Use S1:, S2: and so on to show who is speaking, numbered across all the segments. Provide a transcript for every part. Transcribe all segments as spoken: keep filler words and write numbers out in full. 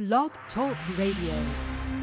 S1: Blog Talk Radio.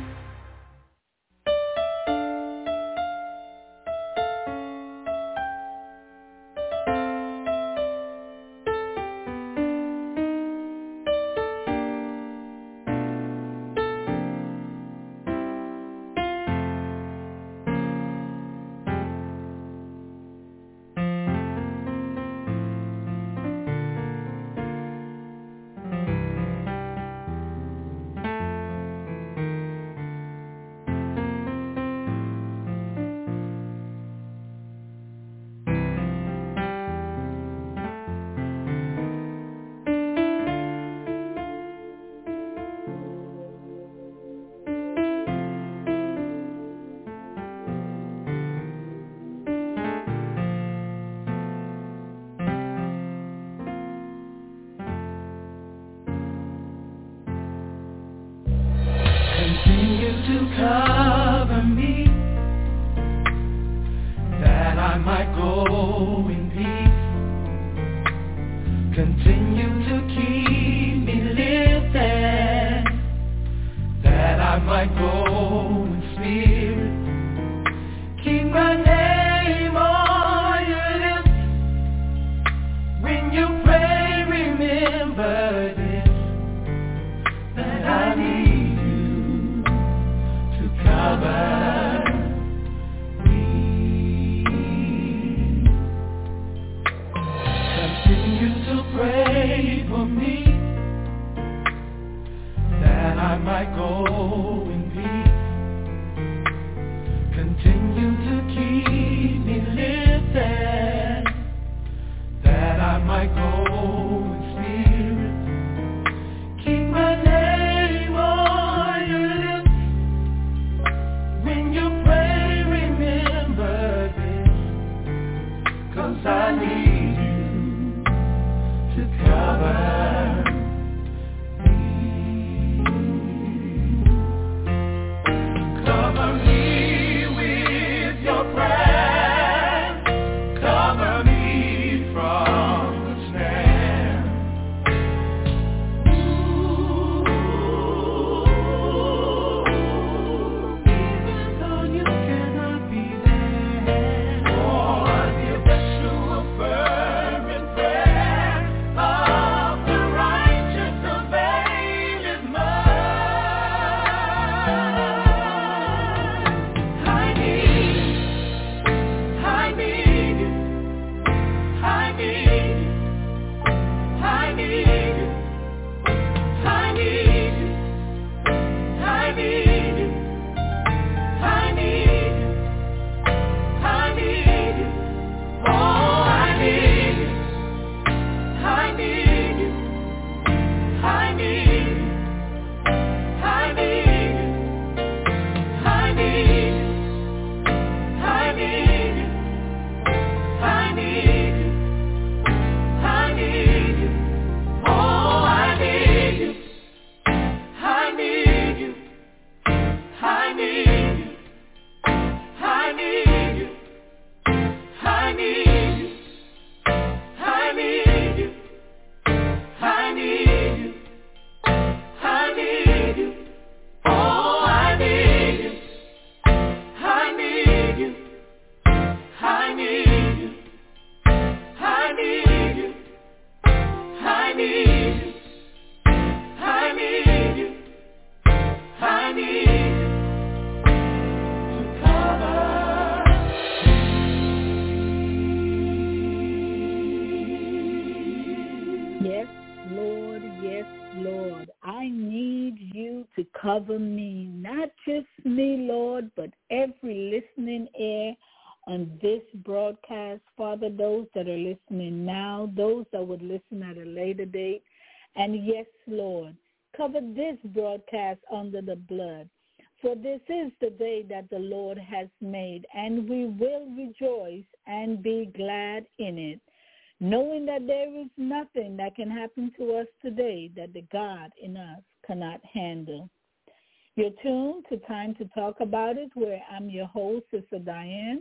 S2: Cover me, not just me, Lord, but every listening ear on this broadcast. Father, those that are listening now, those that would listen at a later date. And yes, Lord, cover this broadcast under the blood. For this is the day that the Lord has made, and we will rejoice and be glad in it, knowing that there is nothing that can happen to us today that the God in us cannot handle. You're tuned to Time to Talk About It, where I'm your host, Sister Diane.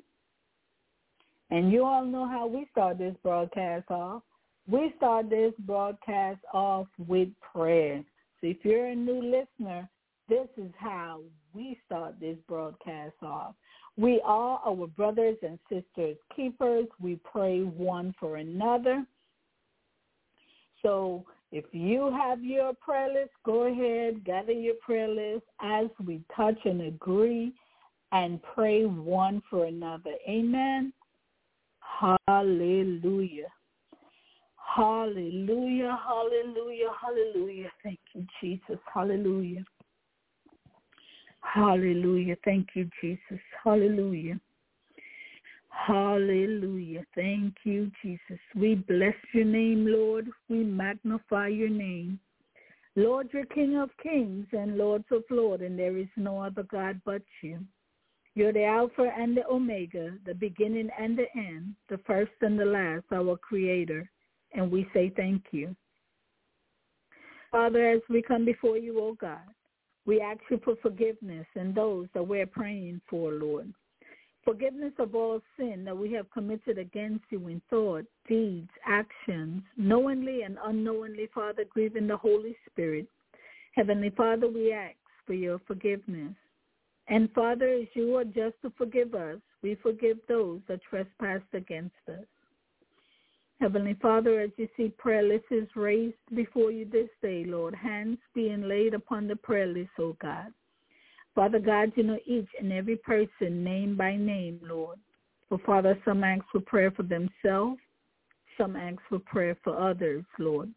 S2: And you all know how we start this broadcast off. We start this broadcast off with prayer. So if you're a new listener, this is how we start this broadcast off. We are our brothers and sisters keepers. We pray one for another. So if you have your prayer list, go ahead, gather your prayer list as we touch and agree and pray one for another. Amen. Hallelujah. Hallelujah, hallelujah, hallelujah. Thank you, Jesus. Hallelujah. Hallelujah. Thank you, Jesus. Hallelujah. Hallelujah. Thank you, Jesus. We bless your name, Lord. We magnify your name. Lord, you're King of kings and Lords of lords, and there is no other God but you. You're the Alpha and the Omega, the beginning and the end, the first and the last, our Creator. And we say thank you. Father, as we come before you, oh God, we ask you for forgiveness and those that we're praying for, Lord. Forgiveness of all sin that we have committed against you in thought, deeds, actions, knowingly and unknowingly, Father, grieving the Holy Spirit. Heavenly Father, we ask for your forgiveness. And Father, as you are just to forgive us, we forgive those that trespass against us. Heavenly Father, as you see prayer lists is raised before you this day, Lord, hands being laid upon the prayer list, oh God. Father God, you know each and every person name by name, Lord. For Father, some ask for prayer for themselves, some ask for prayer for others, Lord.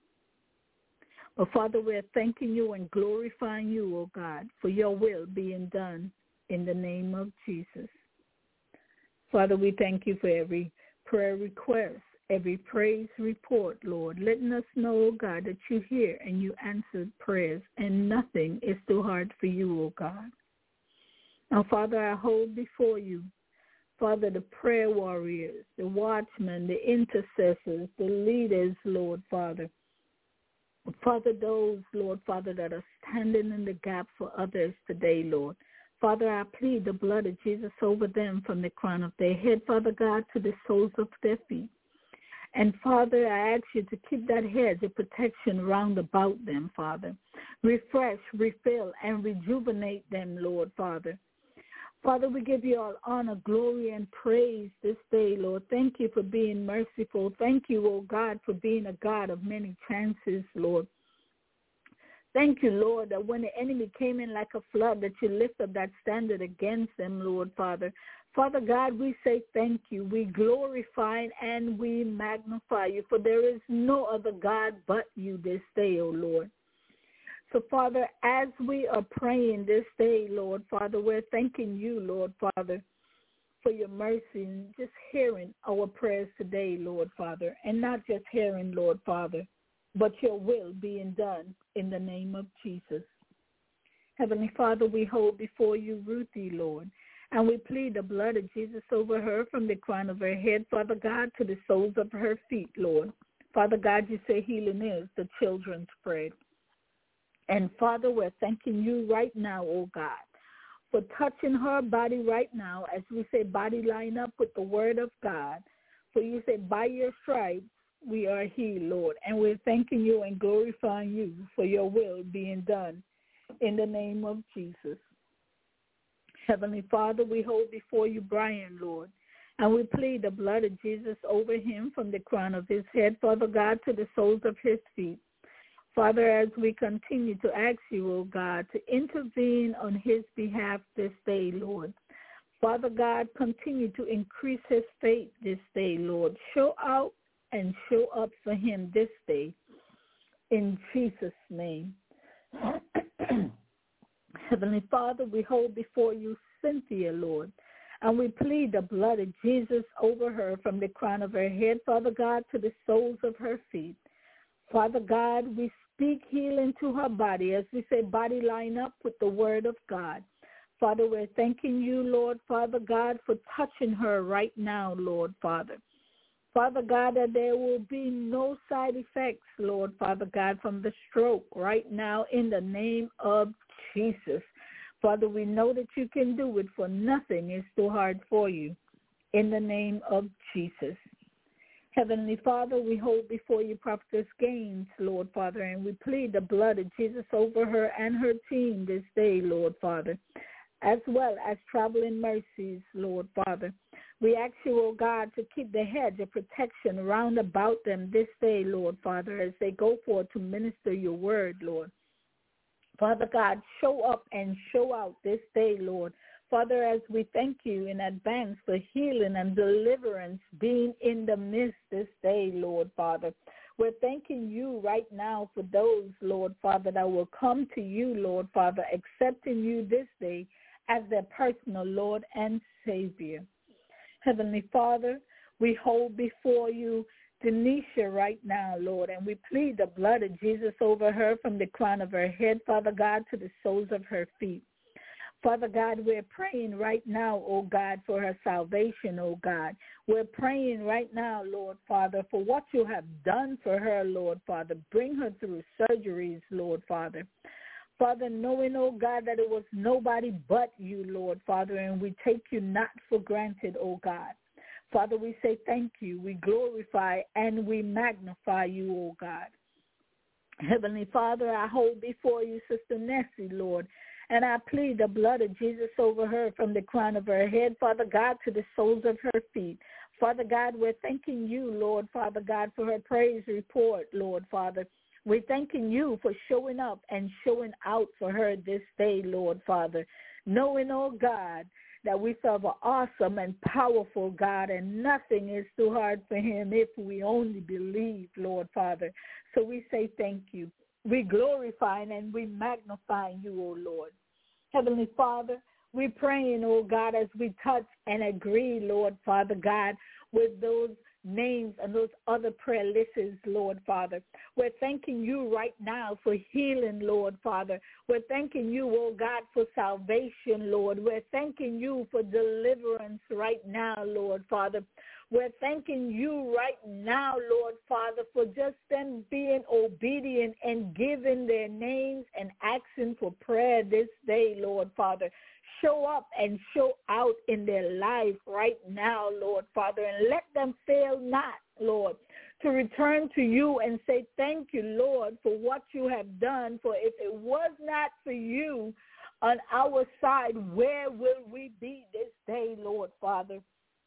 S2: But Father, we're thanking you and glorifying you, oh God, for your will being done in the name of Jesus. Father, we thank you for every prayer request, every praise report, Lord, letting us know, oh God, that you hear and you answer prayers, and nothing is too hard for you, oh God. Now, Father, I hold before you, Father, the prayer warriors, the watchmen, the intercessors, the leaders, Lord, Father. Father, those, Lord, Father, that are standing in the gap for others today, Lord. Father, I plead the blood of Jesus over them from the crown of their head, Father God, to the soles of their feet. And, Father, I ask you to keep that hedge of protection round about them, Father. Refresh, refill, and rejuvenate them, Lord, Father. Father, we give you all honor, glory, and praise this day, Lord. Thank you for being merciful. Thank you, oh God, for being a God of many chances, Lord. Thank you, Lord, that when the enemy came in like a flood, that you lift up that standard against them, Lord, Father. Father God, we say thank you. We glorify and we magnify you, for there is no other God but you this day, O Lord. So, Father, as we are praying this day, Lord, Father, we're thanking you, Lord, Father, for your mercy and just hearing our prayers today, Lord, Father, and not just hearing, Lord, Father, but your will being done in the name of Jesus. Heavenly Father, we hold before you Ruthie, Lord, and we plead the blood of Jesus over her from the crown of her head, Father God, to the soles of her feet, Lord. Father God, you say healing is the children's bread. And, Father, we're thanking you right now, oh God, for touching her body right now, as we say body line up with the word of God. For you say by your stripes we are healed, Lord. And we're thanking you and glorifying you for your will being done in the name of Jesus. Heavenly Father, we hold before you Brian, Lord, and we plead the blood of Jesus over him from the crown of his head, Father God, to the soles of his feet. Father, as we continue to ask you, oh God, to intervene on his behalf this day, Lord. Father God, continue to increase his faith this day, Lord. Show out and show up for him this day, in Jesus' name. Heavenly Father, we hold before you Cynthia, Lord, and we plead the blood of Jesus over her from the crown of her head, Father God, to the soles of her feet. Father God, we speak healing to her body, as we say body line up with the word of God. Father, we're thanking you, Lord, Father God, for touching her right now, Lord, Father. Father God, that there will be no side effects, Lord, Father God, from the stroke right now in the name of Jesus. Father, we know that you can do it, for nothing is too hard for you in the name of Jesus. Heavenly Father, we hold before you Prophetess Gaines, Lord Father, and we plead the blood of Jesus over her and her team this day, Lord Father, as well as traveling mercies, Lord Father. We ask you, oh God, to keep the hedge of protection round about them this day, Lord Father, as they go forth to minister your word, Lord. Father God, show up and show out this day, Lord. Father, as we thank you in advance for healing and deliverance being in the midst this day, Lord Father. We're thanking you right now for those, Lord Father, that will come to you, Lord Father, accepting you this day as their personal Lord and Savior. Heavenly Father, we hold before you Denisha right now, Lord, and we plead the blood of Jesus over her from the crown of her head, Father God, to the soles of her feet. Father God, we're praying right now, oh God, for her salvation, oh God. We're praying right now, Lord Father, for what you have done for her, Lord Father. Bring her through surgeries, Lord Father. Father, knowing, oh God, that it was nobody but you, Lord Father, and we take you not for granted, oh God. Father, we say thank you. We glorify and we magnify you, oh God. Heavenly Father, I hold before you Sister Nessie, Lord, and I plead the blood of Jesus over her from the crown of her head, Father God, to the soles of her feet. Father God, we're thanking you, Lord, Father God, for her praise report, Lord, Father. We're thanking you for showing up and showing out for her this day, Lord, Father, knowing, oh God, that we serve an awesome and powerful God, and nothing is too hard for him if we only believe, Lord, Father. So we say thank you. We glorify and we magnify you, O Lord. Heavenly Father, we're praying, oh God, as we touch and agree, Lord, Father God, with those names and those other prayer lists, Lord, Father. We're thanking you right now for healing, Lord, Father. We're thanking you, oh God, for salvation, Lord. We're thanking you for deliverance right now, Lord, Father. We're thanking you right now, Lord, Father, for just them being obedient and giving their names and asking for prayer this day, Lord, Father. Show up and show out in their life right now, Lord, Father, and let them fail not, Lord, to return to you and say thank you, Lord, for what you have done. For if it was not for you on our side, where will we be this day, Lord, Father?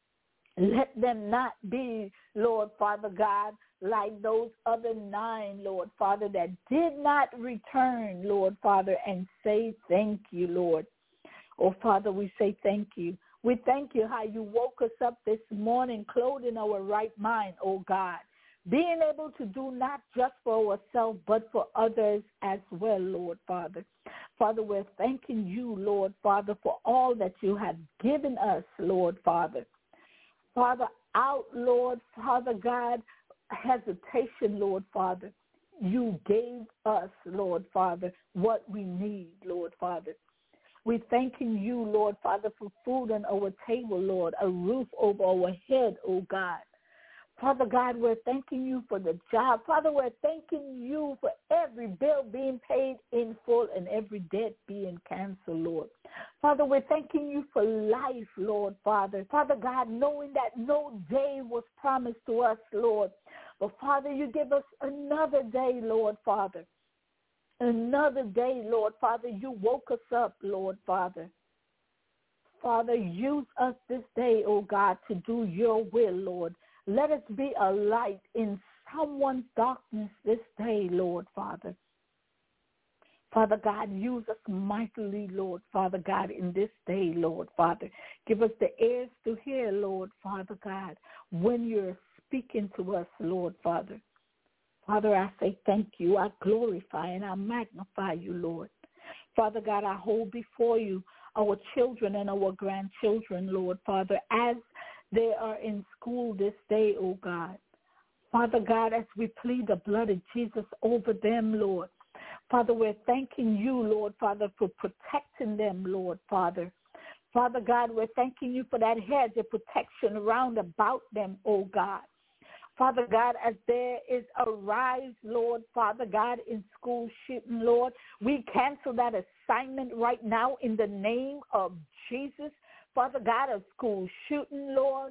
S2: Let them not be, Lord, Father God, like those other nine, Lord, Father, that did not return, Lord, Father, and say thank you, Lord. Oh, Father, we say thank you. We thank you how you woke us up this morning, clothed in our right mind, oh God, being able to do not just for ourselves, but for others as well, Lord, Father. Father, we're thanking you, Lord, Father, for all that you have given us, Lord, Father. Father, out, Lord, Father God, hesitation, Lord, Father. You gave us, Lord, Father, what we need, Lord, Father. We're thanking you, Lord, Father, for food on our table, Lord, a roof over our head, oh God. Father God, we're thanking you for the job. Father, we're thanking you for every bill being paid in full and every debt being canceled, Lord. Father, we're thanking you for life, Lord, Father. Father God, knowing that no day was promised to us, Lord. But, Father, you give us another day, Lord, Father. Another day, Lord, Father. You woke us up, Lord, Father. Father, use us this day, oh God, to do your will, Lord. Let us be a light in someone's darkness this day, Lord, Father. Father God, use us mightily, Lord, Father God, in this day, Lord, Father. Give us the ears to hear, Lord, Father God, when you're speaking to us, Lord, Father. Father, I say thank you. I glorify and I magnify you, Lord. Father God, I hold before you our children and our grandchildren, Lord, Father, as they are in school this day, oh God. Father God, as we plead the blood of Jesus over them, Lord. Father, we're thanking you, Lord, Father, for protecting them, Lord, Father. Father God, we're thanking you for that hedge of protection around about them, oh God. Father God, as there is a rise, Lord, Father God, in school shooting, Lord, we cancel that assignment right now in the name of Jesus. Father God, a school shooting, Lord.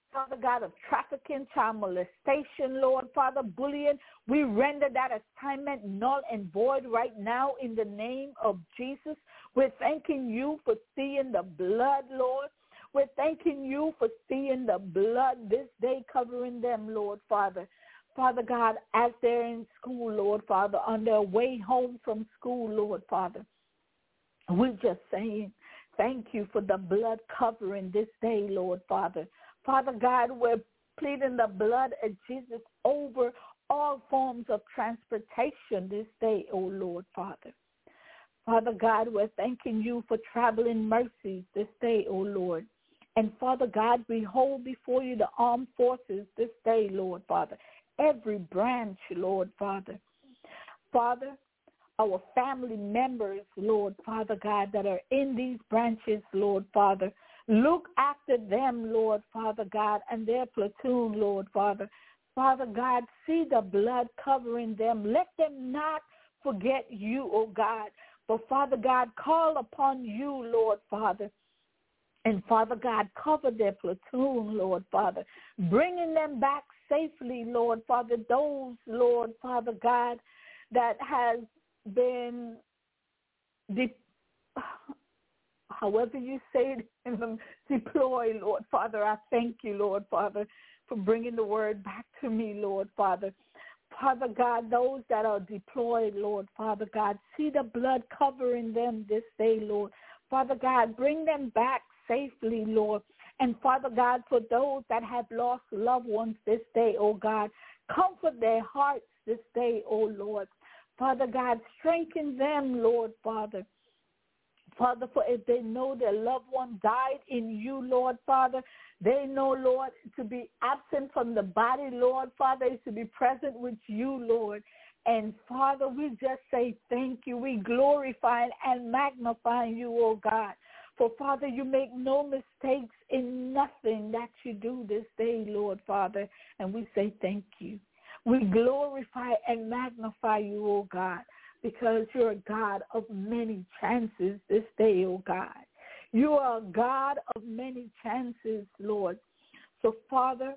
S2: Father God, of trafficking, child molestation, Lord, Father, bullying. We render that assignment null and void right now in the name of Jesus. We're thanking you for seeing the blood, Lord. We're thanking you for seeing the blood this day covering them, Lord, Father. Father God, as they're in school, Lord, Father, on their way home from school, Lord, Father, we're just saying thank you for the blood covering this day, Lord, Father. Father God, we're pleading the blood of Jesus over all forms of transportation this day, oh Lord, Father. Father God, we're thanking you for traveling mercies this day, oh Lord. And Father God, we hold before you the armed forces this day, Lord, Father. Every branch, Lord, Father. Father, our family members, Lord, Father God, that are in these branches, Lord, Father. Look after them, Lord, Father God, and their platoon, Lord, Father. Father God, see the blood covering them. Let them not forget you, oh God. But Father God, call upon you, Lord, Father. And Father God, cover their platoon, Lord, Father. Bringing them back safely, Lord, Father. Those, Lord, Father God, that has been de- however you say it, deploy, Lord, Father. I thank you, Lord, Father, for bringing the word back to me, Lord, Father. Father God, those that are deployed, Lord, Father God, see the blood covering them this day, Lord. Father God, bring them back safely, Lord. And Father God, for those that have lost loved ones this day, oh God, comfort their hearts this day, oh Lord. Father God, strengthen them, Lord, Father. Father, for if they know their loved one died in you, Lord, Father, they know, Lord, to be absent from the body, Lord, Father, is to be present with you, Lord. And, Father, we just say thank you. We glorify and magnify you, oh God. For, Father, you make no mistakes in nothing that you do this day, Lord, Father. And we say thank you. We glorify and magnify you, oh God, because you're a God of many chances this day, oh God. You are a God of many chances, Lord. So, Father,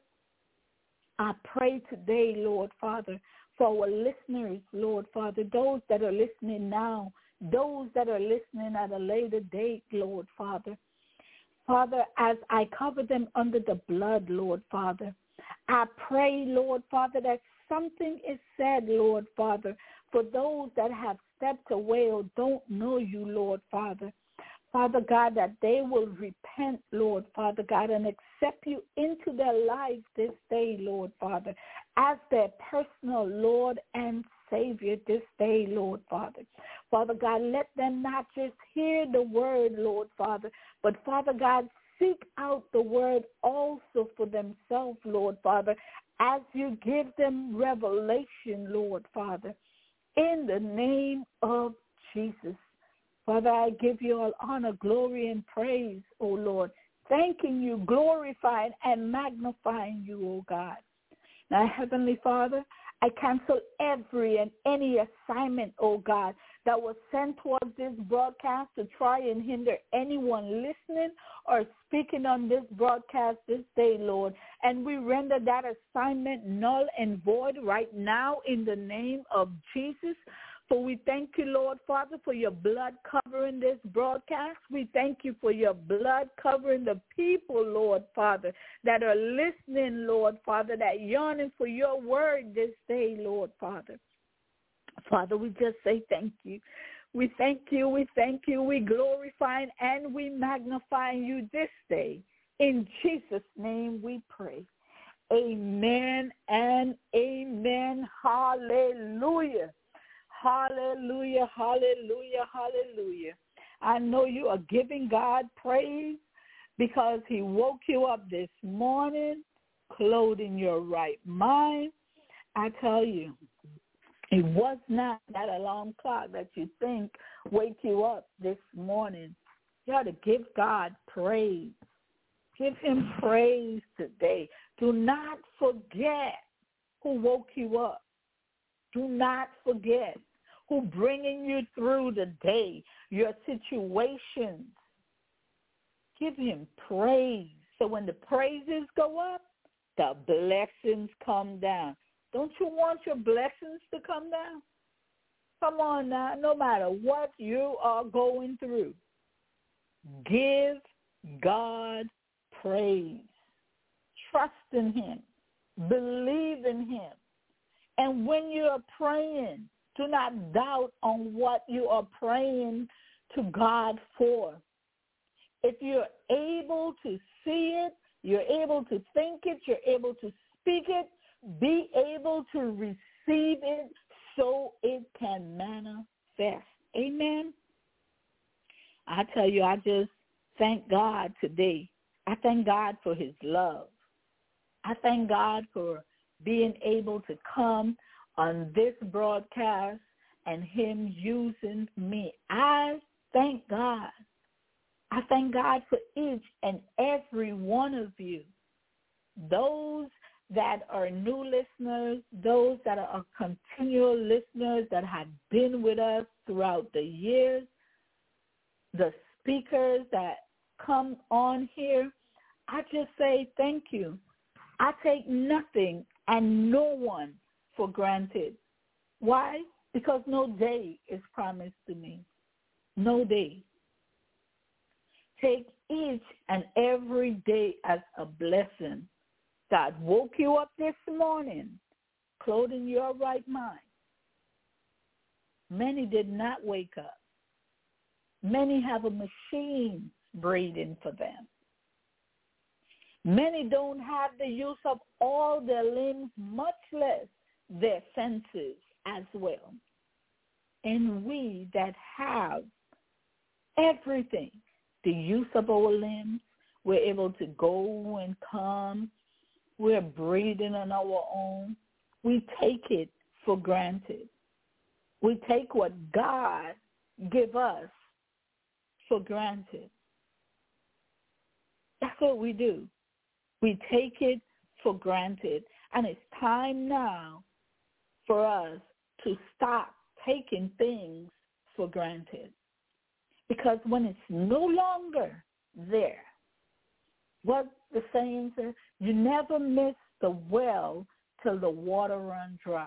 S2: I pray today, Lord, Father, for our listeners, Lord, Father, those that are listening now, those that are listening at a later date, Lord, Father. Father, as I cover them under the blood, Lord, Father, I pray, Lord, Father, that something is said, Lord, Father, for those that have stepped away or don't know you, Lord, Father. Father God, that they will repent, Lord, Father God, and accept you into their lives this day, Lord, Father, as their personal Lord and Savior this day, Lord, Father. Father God, let them not just hear the word, Lord, Father, but, Father God, seek out the word also for themselves, Lord, Father, as you give them revelation, Lord, Father, in the name of Jesus. Father, I give you all honor, glory, and praise, O Lord, thanking you, glorifying, and magnifying you, O God. Now, Heavenly Father, I cancel every and any assignment, oh God, that was sent towards this broadcast to try and hinder anyone listening or speaking on this broadcast this day, Lord. And we render that assignment null and void right now in the name of Jesus. So we thank you, Lord, Father, for your blood covering this broadcast. We thank you for your blood covering the people, Lord, Father, that are listening, Lord, Father, that yearning for your word this day, Lord, Father. Father, we just say thank you. We thank you, we thank you, we glorify and we magnify you this day. In Jesus' name we pray. Amen and amen. Hallelujah. Hallelujah, hallelujah, hallelujah. I know you are giving God praise because he woke you up this morning, clothed in your right mind. I tell you, it was not that alarm clock that you think wake you up this morning. You ought to give God praise. Give him praise today. Do not forget who woke you up. Do not forget who bringing you through the day, your situations. Give him praise. So when the praises go up, the blessings come down. Don't you want your blessings to come down? Come on now, no matter what you are going through, give God praise. Trust in him. Believe in him. And when you are praying, do not doubt on what you are praying to God for. If you're able to see it, you're able to think it, you're able to speak it, be able to receive it so it can manifest. Amen. I tell you, I just thank God today. I thank God for his love. I thank God for being able to come on this broadcast and him using me. I thank God. I thank God for each and every one of you. Those that are new listeners, those that are continual listeners that have been with us throughout the years, the speakers that come on here, I just say thank you. I take nothing and no one for granted. Why? Because no day is promised to me. No day. Take each and every day as a blessing. God woke you up this morning, clothed in your right mind. Many did not wake up. Many have a machine breathing for them. Many don't have the use of all their limbs, much less their senses as well. And we that have everything, the use of our limbs, we're able to go and come. We're breathing on our own. We take it for granted. We take what God give us for granted. That's what we do. We take it for granted. And it's time now for us to stop taking things for granted. Because when it's no longer there, what the saying says, you never miss the well till the water runs dry.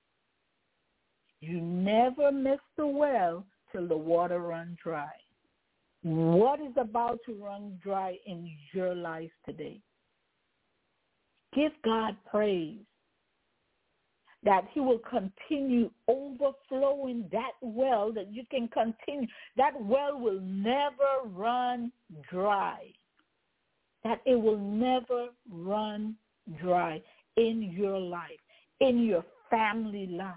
S2: You never miss the well till the water runs dry. What is about to run dry in your life today? Give God praise that he will continue overflowing that well, that you can continue. That well will never run dry. That it will never run dry in your life, in your family life.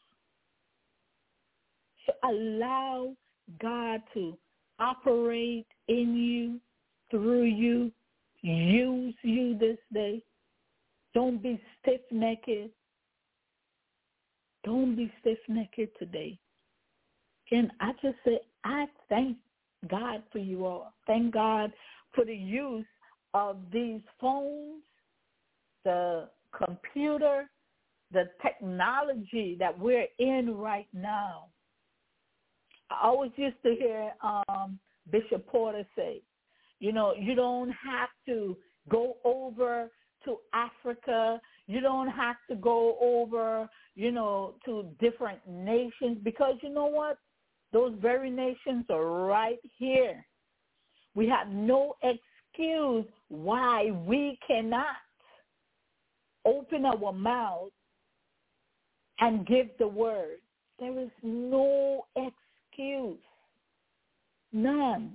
S2: So allow God to operate in you, through you, use you this day. Don't be stiff-necked. Don't be stiff-necked today. Can I just say, I thank God for you all. Thank God for the use of these phones, the computer, the technology that we're in right now. I always used to hear um, Bishop Porter say, you know, you don't have to go over to Africa. You don't have to go over, you know, to different nations, because you know what? Those very nations are right here. We have no excuse why we cannot open our mouth and give the word. There is no excuse. None.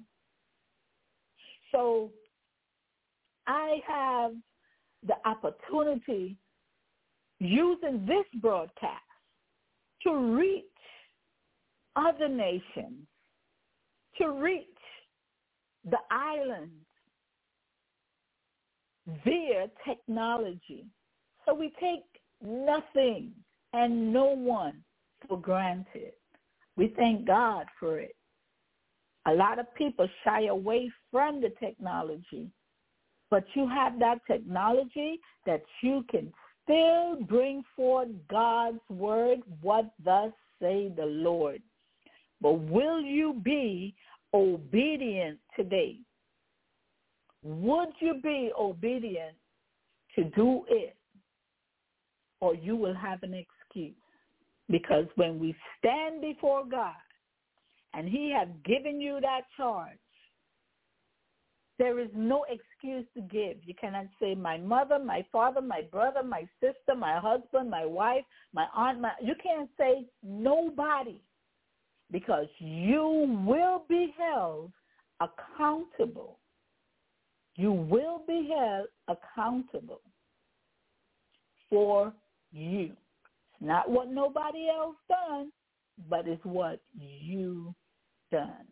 S2: So I have the opportunity using this broadcast to reach other nations, to reach the islands via technology. So we take nothing and no one for granted. We thank God for it. A lot of people shy away from the technology, but you have that technology that you can still bring forth God's word, what thus say the Lord. But will you be obedient today? Would you be obedient to do it, or you will have an excuse. Because when we stand before God and he has given you that charge, there is no excuse to give. You cannot say, my mother, my father, my brother, my sister, my husband, my wife, my aunt. My, you can't say nobody, because you will be held accountable. You will be held accountable for you. It's not what nobody else done, but it's what you done.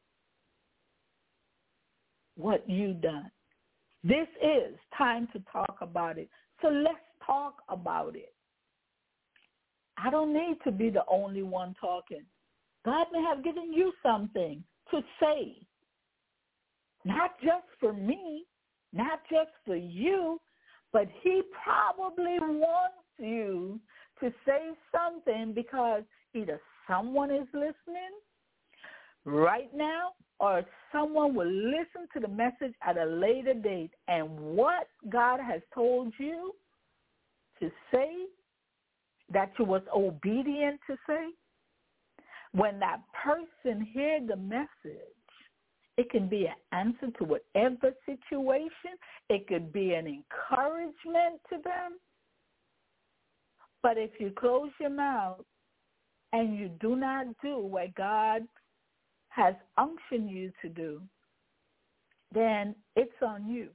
S2: What you done. This is time to talk about it. So let's talk about it. I don't need to be the only one talking. God may have given you something to say. Not just for me, not just for you, but he probably wants you to say something, because either someone is listening right now or someone will listen to the message at a later date, and what God has told you to say, that you was obedient to say, when that person hears the message, it can be an answer to whatever situation. It could be an encouragement to them. But if you close your mouth and you do not do what God has unctioned you to do, then it's on you.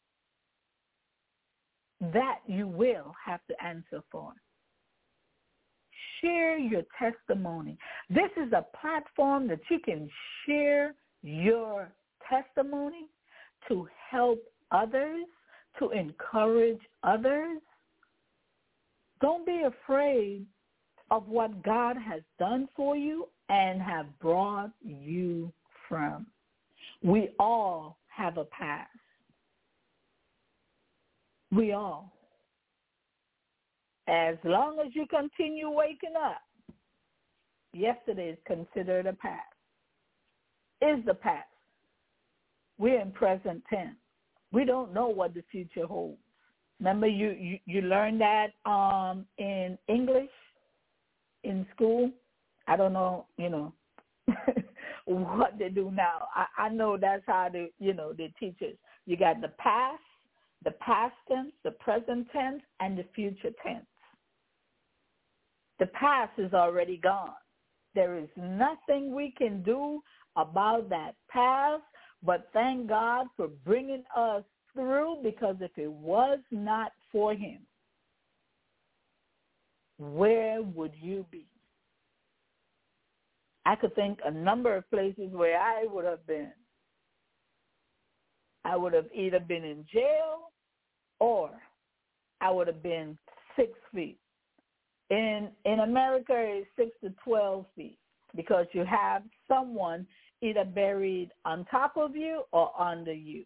S2: That you will have to answer for. Share your testimony. This is a platform that you can share your testimony to help others, to encourage others. Don't be afraid of what God has done for you and have brought you from. We all have a past. We all. As long as you continue waking up, yesterday is considered a past. Is the past. We're in present tense. We don't know what the future holds. Remember, you, you, you learned that um, in English in school. I don't know, you know, what they do now. I, I know that's how they, you know, they teach us. You got the past, the past tense, the present tense, and the future tense. The past is already gone. There is nothing we can do about that past, but thank God for bringing us through, because if it was not for him, where would you be? I could think a number of places where I would have been. I would have either been in jail or I would have been six feet. In in America, it's six to twelve feet, because you have someone either buried on top of you or under you.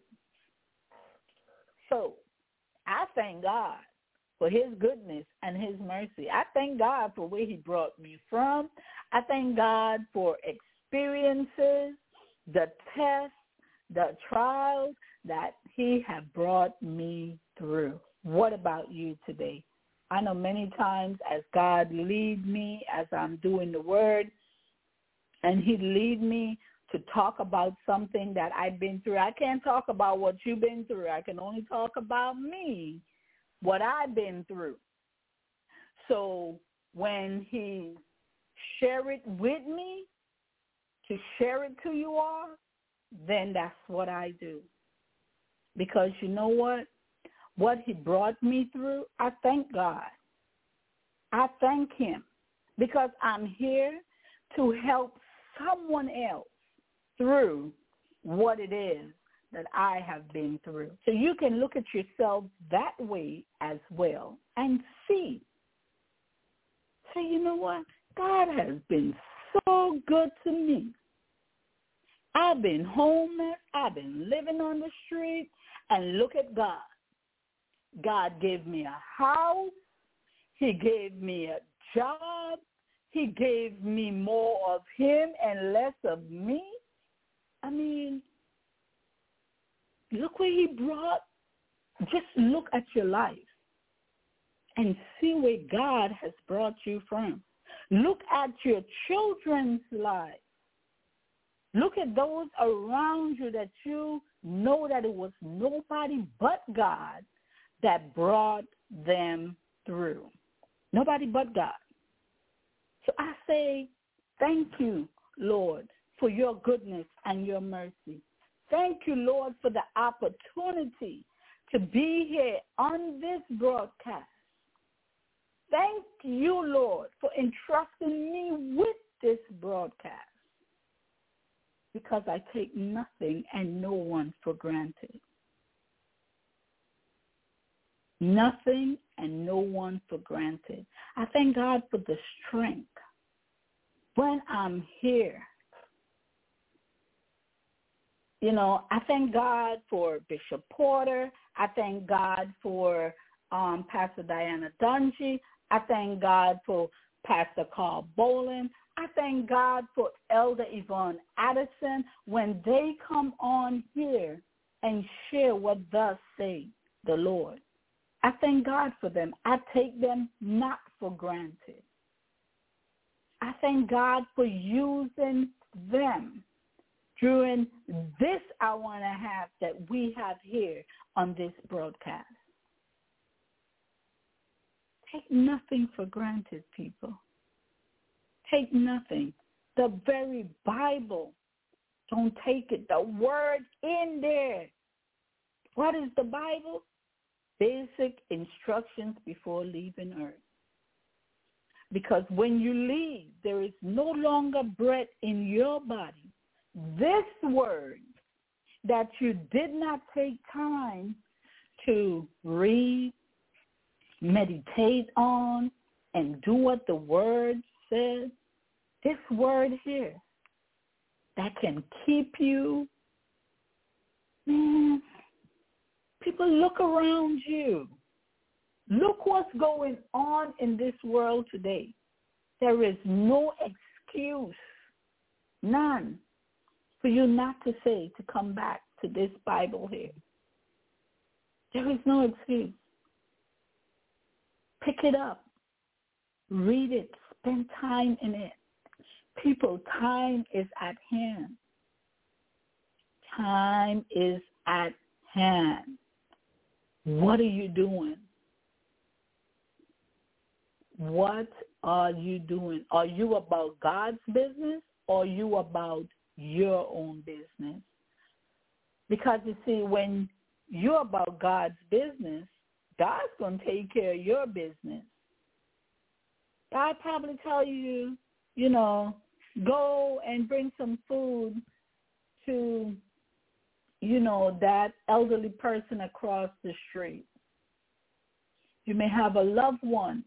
S2: So I thank God for his goodness and his mercy. I thank God for where he brought me from. I thank God for experiences, the tests, the trials that he has brought me through. What about you today? I know many times as God lead me, as I'm doing the word, and he lead me to talk about something that I've been through. I can't talk about what you've been through. I can only talk about me, what I've been through. So when he share it with me, to share it to you all, then that's what I do. Because you know what? What he brought me through, I thank God. I thank him, because I'm here to help someone else through what it is that I have been through. So you can look at yourself that way as well and see. Say, you know what? God has been so good to me. I've been homeless. I've been living on the street. And look at God. God gave me a house. He gave me a job. He gave me more of him and less of me. I mean, look where he brought just look at your life and see where God has brought you from. Look at your children's lives. Look at those around you that you know that it was nobody but God that brought them through. Nobody but God. So I say, thank you, Lord, for your goodness and your mercy. Thank you, Lord, for the opportunity to be here on this broadcast. Thank you, Lord, for entrusting me with this broadcast, because I take nothing and no one for granted. Nothing and no one for granted. I thank God for the strength when I'm here. You know, I thank God for Bishop Porter. I thank God for um, Pastor Diana Dungy. I thank God for Pastor Carl Bolin. I thank God for Elder Yvonne Addison when they come on here and share what thus say the Lord. I thank God for them. I take them not for granted. I thank God for using them during this hour and a half that we have here on this broadcast. Take nothing for granted, people. Take nothing. The very Bible, don't take it. The word in there. What is the Bible? Basic instructions before leaving earth. Because when you leave, there is no longer breath in your body. This word that you did not take time to read, meditate on, and do what the word says, this word here that can keep you, man, people, look around you. Look what's going on in this world today. There is no excuse, none, for you not to say, to come back to this Bible here. There is no excuse. Pick it up. Read it. Spend time in it. People, time is at hand. Time is at hand. What are you doing? What are you doing? Are you about God's business or are you about your own business? Because you see, when you're about God's business, God's going to take care of your business. God probably tell you, you know, go and bring some food to, you know, that elderly person across the street. You may have a loved one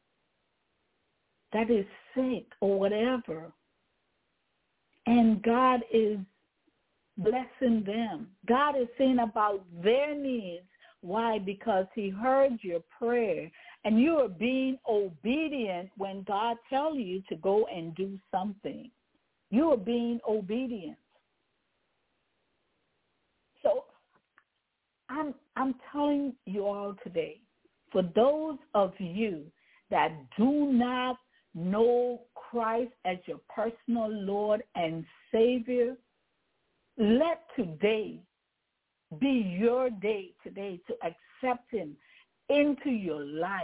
S2: that is sick or whatever, and God is blessing them. God is saying about their needs. Why? Because he heard your prayer, and you are being obedient when God tells you to go and do something. You are being obedient. So I'm I'm telling you all today, for those of you that do not know Christ as your personal Lord and Savior, let today be your day today to accept him into your life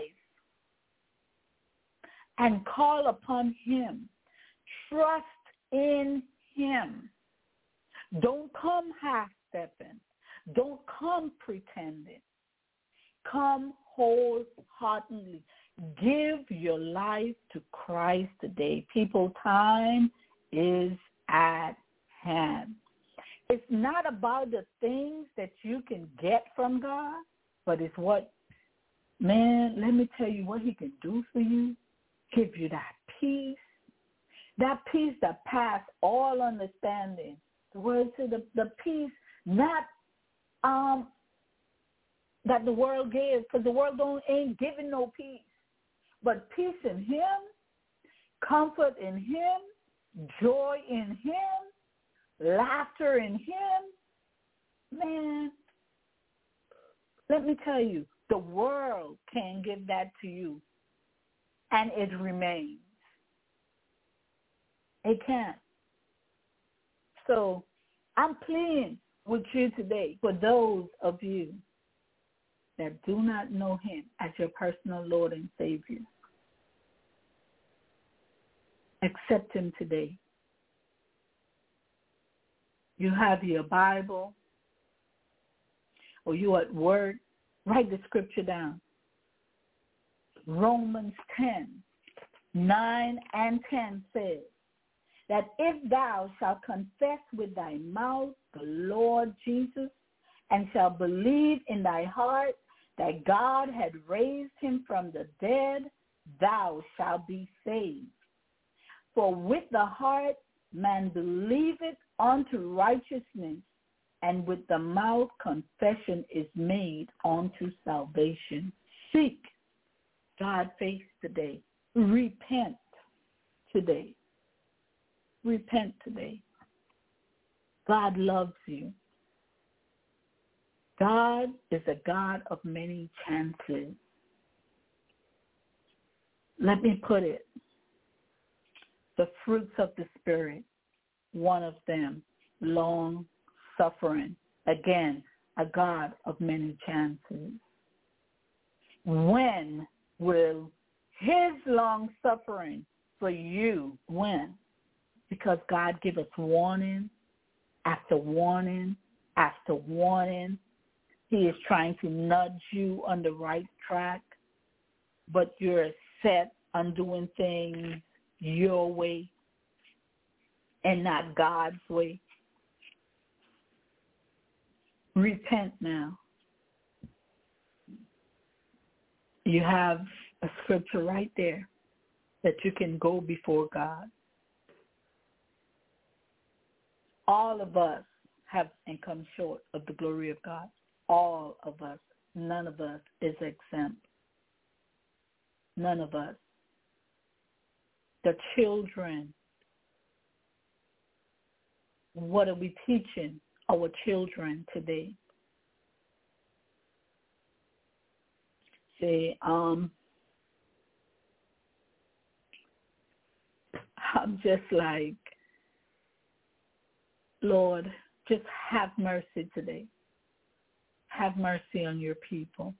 S2: and call upon him. Trust in him. Don't come half-stepping. Don't come pretending. Come wholeheartedly. Give your life to Christ today. People, time is at hand. It's not about the things that you can get from God, but it's what, man, let me tell you what he can do for you. Give you that peace, that peace that passes all understanding. The word said the, the peace not um, that the world gives, because the world don't ain't giving no peace, but peace in him, comfort in him, joy in him, laughter in him. Man, let me tell you, the world can't give that to you, and it remains. It can't. So I'm pleading with you today for those of you that do not know him as your personal Lord and Savior. Accept him today. You have your Bible, or you at work, write the scripture down. Romans ten, nine and ten says that if thou shalt confess with thy mouth the Lord Jesus, and shalt believe in thy heart that God had raised him from the dead, thou shalt be saved. For with the heart man believeth unto righteousness, and with the mouth confession is made unto salvation. Seek God's face today. Repent today. Repent today. God loves you. God is a God of many chances. Let me put it. The fruits of the Spirit, one of them, long suffering. Again, a God of many chances. When will his long suffering for you, when? Because God give us warning after warning after warning. He is trying to nudge you on the right track, but you're set on doing things your way and not God's way. Repent now. You have a scripture right there that you can go before God. All of us have and come short of the glory of God. All of us. None of us is exempt. None of us. The children. What are we teaching our children today? Say, um, I'm just like, Lord, just have mercy today. Have mercy on your people.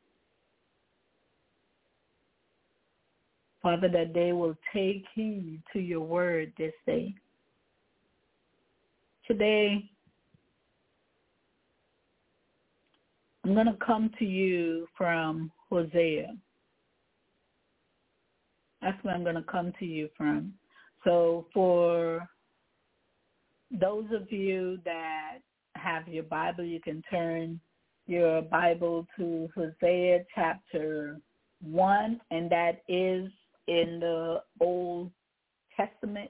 S2: Father, that they will take heed to your word this day. Today, I'm going to come to you from Hosea. That's where I'm going to come to you from. So for those of you that have your Bible, you can turn your Bible to Hosea chapter one, and that is in the Old Testament.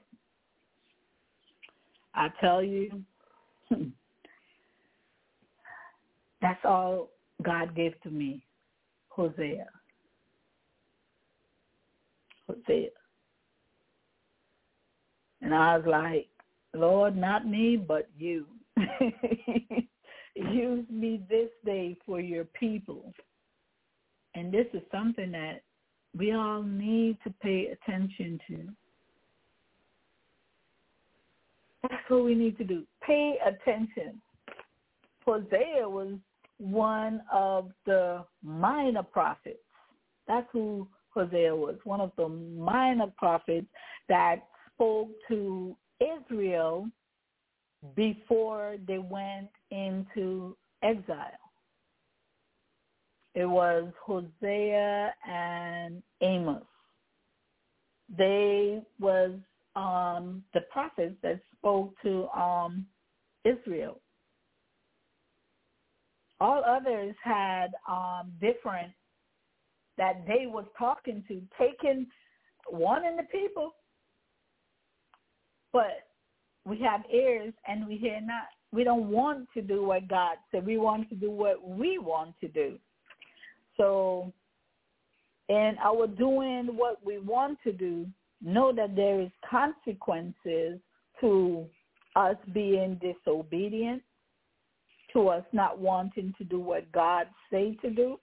S2: I tell you, that's all God gave to me, Hosea. Hosea. And I was like, Lord, not me, but you. Use me this day for your people. And this is something that we all need to pay attention to. That's what we need to do. Pay attention. Hosea was one of the minor prophets. That's who Hosea was, one of the minor prophets that spoke to Israel before they went into exile. It was Hosea and Amos. They was um, the prophets that spoke to um, Israel. All others had um, different that they was talking to, taking, warning the people. But we have ears and we hear not. We don't want to do what God said. We want to do what we want to do. So in our doing what we want to do, know that there is consequences to us being disobedient, to us not wanting to do what God say to do.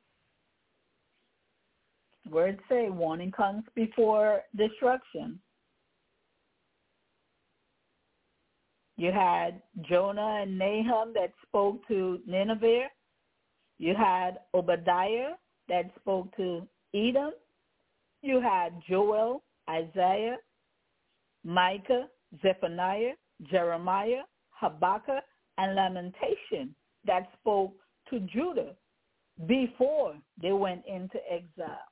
S2: Words say warning comes before destruction. You had Jonah and Nahum that spoke to Nineveh. You had Obadiah that spoke to Edom. You had Joel, Isaiah, Micah, Zephaniah, Jeremiah, Habakkuk, and Lamentation that spoke to Judah before they went into exile.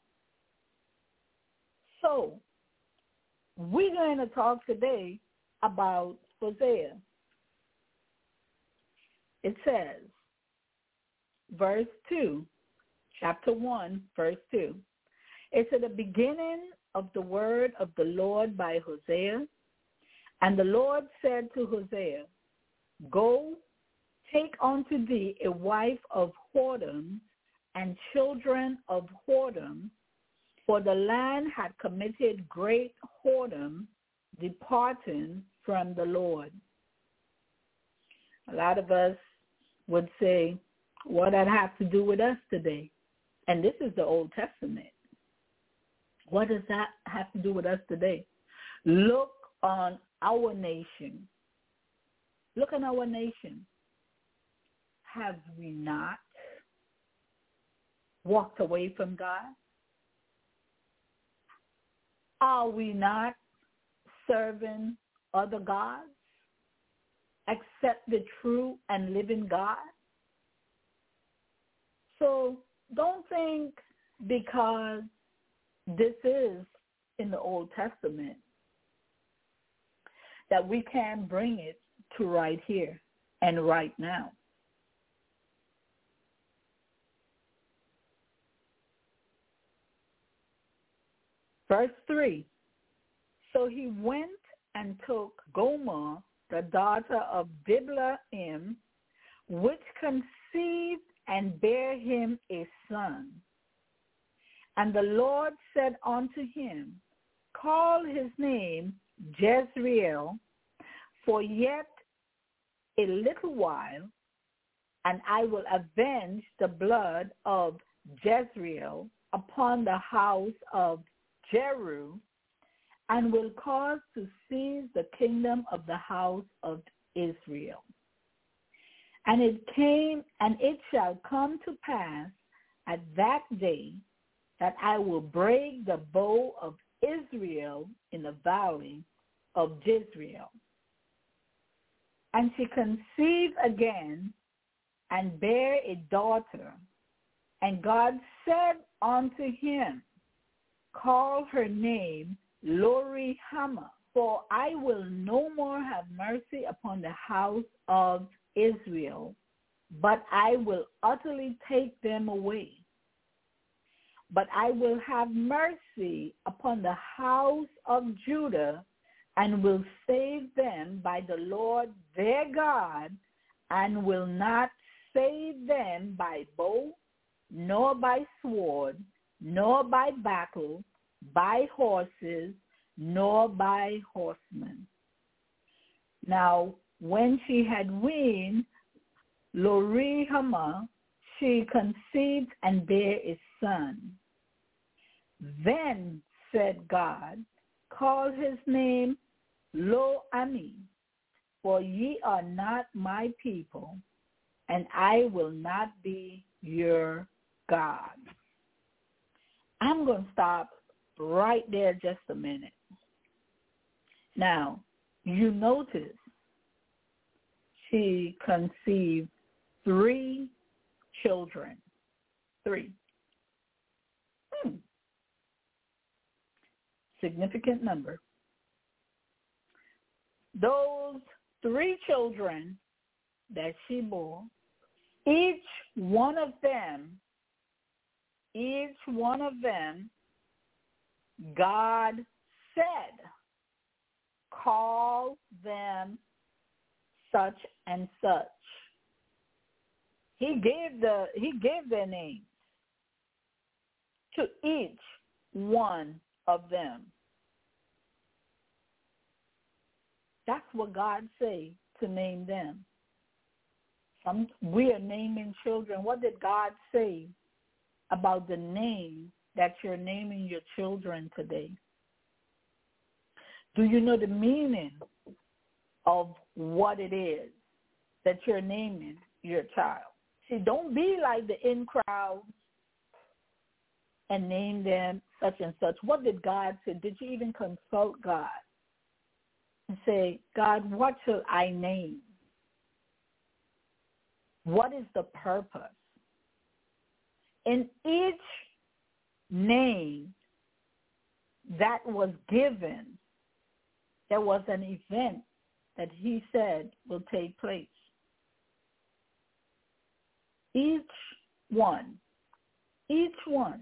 S2: So we're going to talk today about Hosea. It says, verse two, chapter one, verse two. It's at the beginning of the word of the Lord by Hosea. And the Lord said to Hosea, go, take unto thee a wife of whoredom and children of whoredom, for the land had committed great whoredom, departing from the Lord. A lot of us would say, what that have to do with us today? And this is the Old Testament. What does that have to do with us today? Look on our nation. Look on our nation. Have we not walked away from God? Are we not serving other gods except the true and living God? So don't think because this is in the Old Testament that we can bring it to right here and right now. Verse three, so he went and took Gomer, the daughter of Diblaim, which conceived and bare him a son. And the Lord said unto him, call his name Jezreel, for yet a little while, and I will avenge the blood of Jezreel upon the house of Jeru, and will cause to seize the kingdom of the house of Israel. And it came, and it shall come to pass at that day that I will break the bow of Israel in the valley of Jezreel. And she conceived again and bare a daughter. And God said unto him, call her name Lo-ruhamah, for I will no more have mercy upon the house of Israel, but I will utterly take them away. But I will have mercy upon the house of Judah, and will save them by the Lord their God, and will not save them by bow, nor by sword, nor by battle, by horses, nor by horsemen. Now, when she had weaned Lo-ruhamah, she conceived and bare a son. Then said God, call his name Lo-ammi, for ye are not my people, and I will not be your God. I'm going to stop right there just a minute. Now, you notice she conceived three children. Three. Hmm. Significant number. Those three children that she bore, each one of them, each one of them, God said, call them such and such. He gave the he gave their names to each one of them. That's what God say to name them. Um, we are naming children. What did God say about the name that you're naming your children today? Do you know the meaning of what it is that you're naming your child? See, don't be like the in crowd and name them such and such. What did God say? Did you even consult God and say, God, what shall I name? What is the purpose? In each name that was given, there was an event that he said will take place. Each one, each one,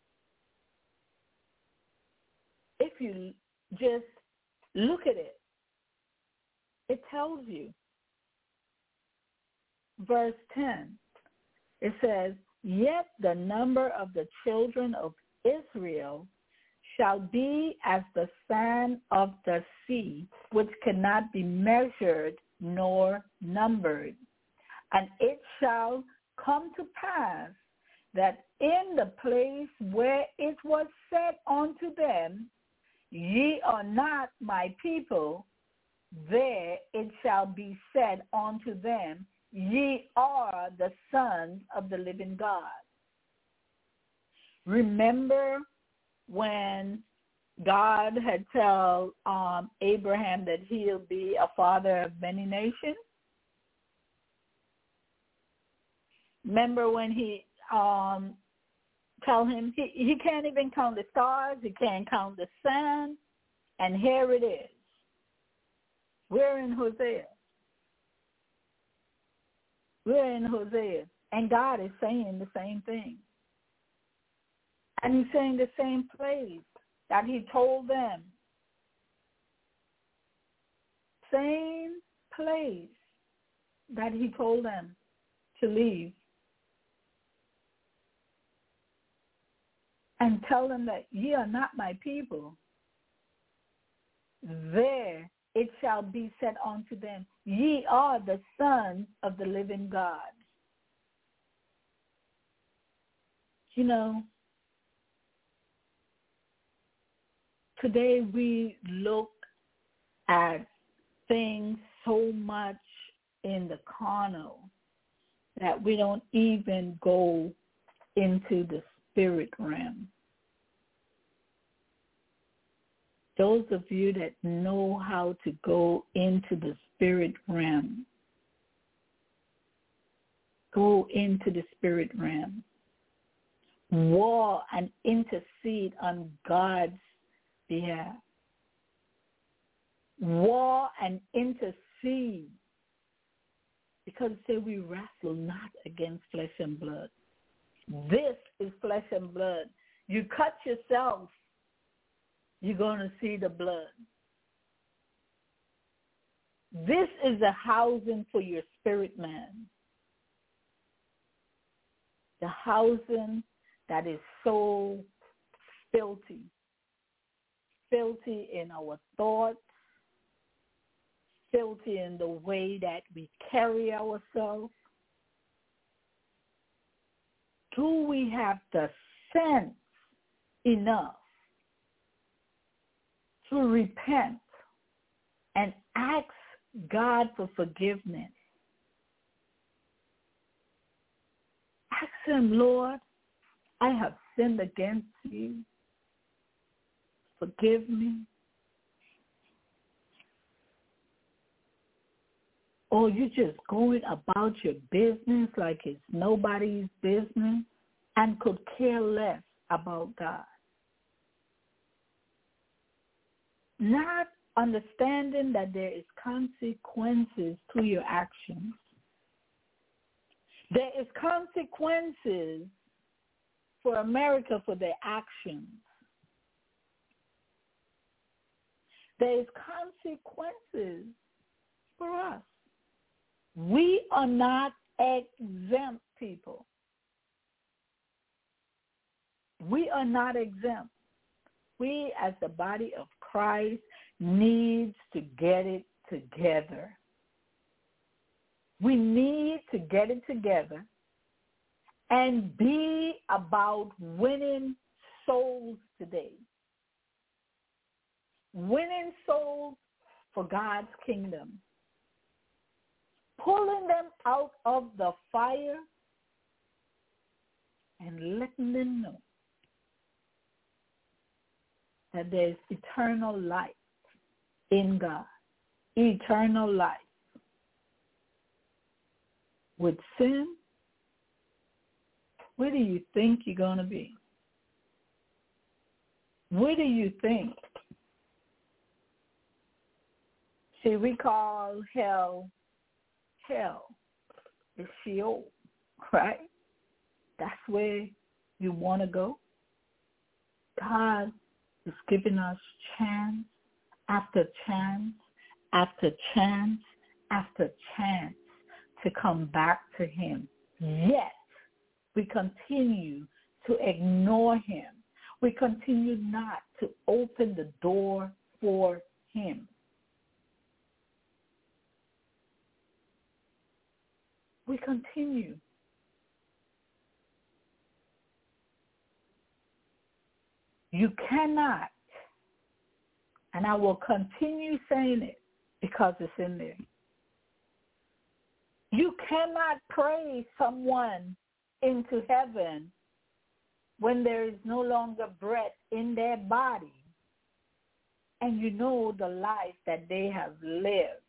S2: if you just look at it, it tells you. Verse ten, it says, yet the number of the children of Israel shall be as the sand of the sea, which cannot be measured nor numbered. And it shall come to pass that in the place where it was said unto them, ye are not my people, there it shall be said unto them, ye are the sons of the living God. Remember when God had told um, Abraham that he'll be a father of many nations? Remember when he um, told him he, he can't even count the stars, he can't count the sand, and here it is. We're in Hosea. We're in Hosea, and God is saying the same thing. And he's saying the same place that he told them. Same place that he told them to leave. And tell them that ye are not my people. There it shall be said unto them, ye are the sons of the living God. You know, today we look at things so much in the carnal that we don't even go into the spirit realm. Those of you that know how to go into the spirit realm, go into the spirit realm. War and intercede on God's behalf. War and intercede. Because say we wrestle not against flesh and blood. This is flesh and blood. You cut yourself, you're going to see the blood. This is a housing for your spirit man. The housing that is so filthy. Filthy in our thoughts. Filthy in the way that we carry ourselves. Do we have the sense enough to repent and ask God for forgiveness? Ask him, Lord, I have sinned against you. Forgive me. Or you just going about your business like it's nobody's business and could care less about God. Not understanding that there is consequences to your actions. There is consequences for America for their actions. There is consequences for us. We are not exempt people. We are not exempt. We as the body of Christ needs to get it together. We need to get it together and be about winning souls today. Winning souls for God's kingdom. Pulling them out of the fire and letting them know that there's eternal life in God. Eternal life. With sin, where do you think you're going to be? Where do you think? See, we call hell, hell. It's Sheol, right? That's where you want to go. God is giving us chance after chance after chance after chance to come back to him. Yet, we continue to ignore him. We continue not to open the door for him. We continue. You cannot, and I will continue saying it because it's in there. You cannot pray someone into heaven when there is no longer breath in their body and you know the life that they have lived.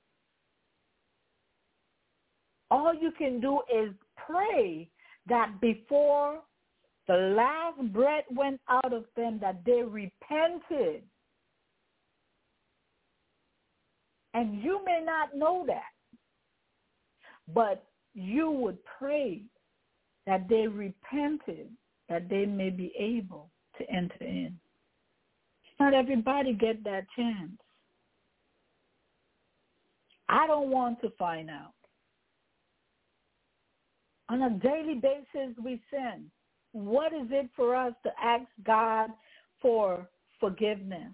S2: All you can do is pray that before the last breath went out of them, that they repented. And you may not know that, but you would pray that they repented, that they may be able to enter in. Not everybody get that chance. I don't want to find out. On a daily basis, we sin. What is it for us to ask God for forgiveness?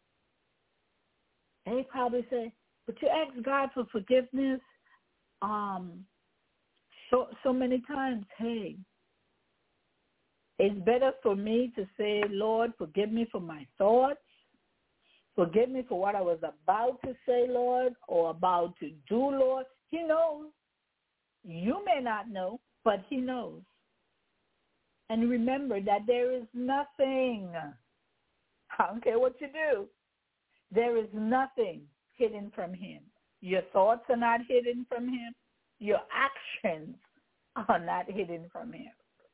S2: They probably say, but you ask God for forgiveness um, so so many times. Hey, it's better for me to say, Lord, forgive me for my thoughts. Forgive me for what I was about to say, Lord, or about to do, Lord. He knows. You may not know, but he knows. And remember that there is nothing, I don't care what you do, there is nothing hidden from him. Your thoughts are not hidden from him. Your actions are not hidden from him.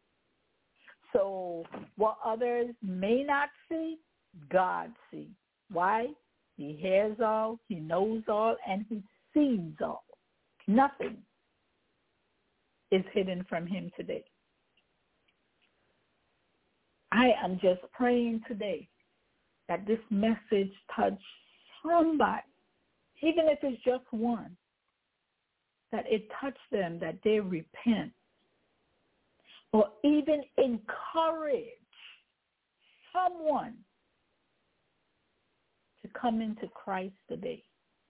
S2: So what others may not see, God sees. Why? He hears all, he knows all, and he sees all. Nothing is hidden from him today. I am just praying today that this message touch somebody, even if it's just one, that it touch them, that they repent, or even encourage someone to come into Christ today.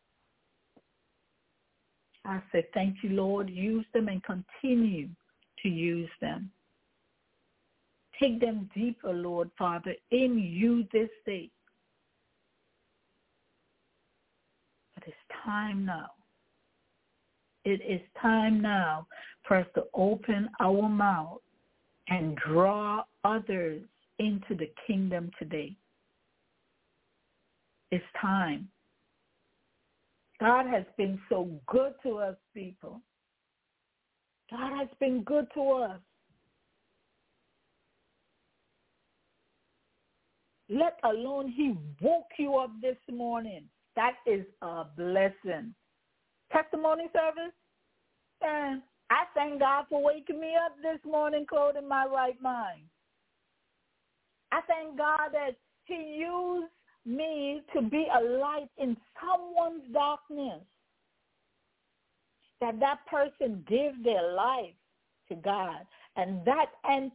S2: I say, thank you, Lord. Use them and continue to use them. Take them deeper, Lord Father, in you this day. But it's time now. It is time now for us to open our mouth and draw others into the kingdom today. It's time. God has been so good to us, people. God has been good to us. Let alone he woke you up this morning. That is a blessing. Testimony service? And I thank God for waking me up this morning, clothed in my right mind. I thank God that he used me to be a light in someone's darkness. That that person gave their life to God. And that, and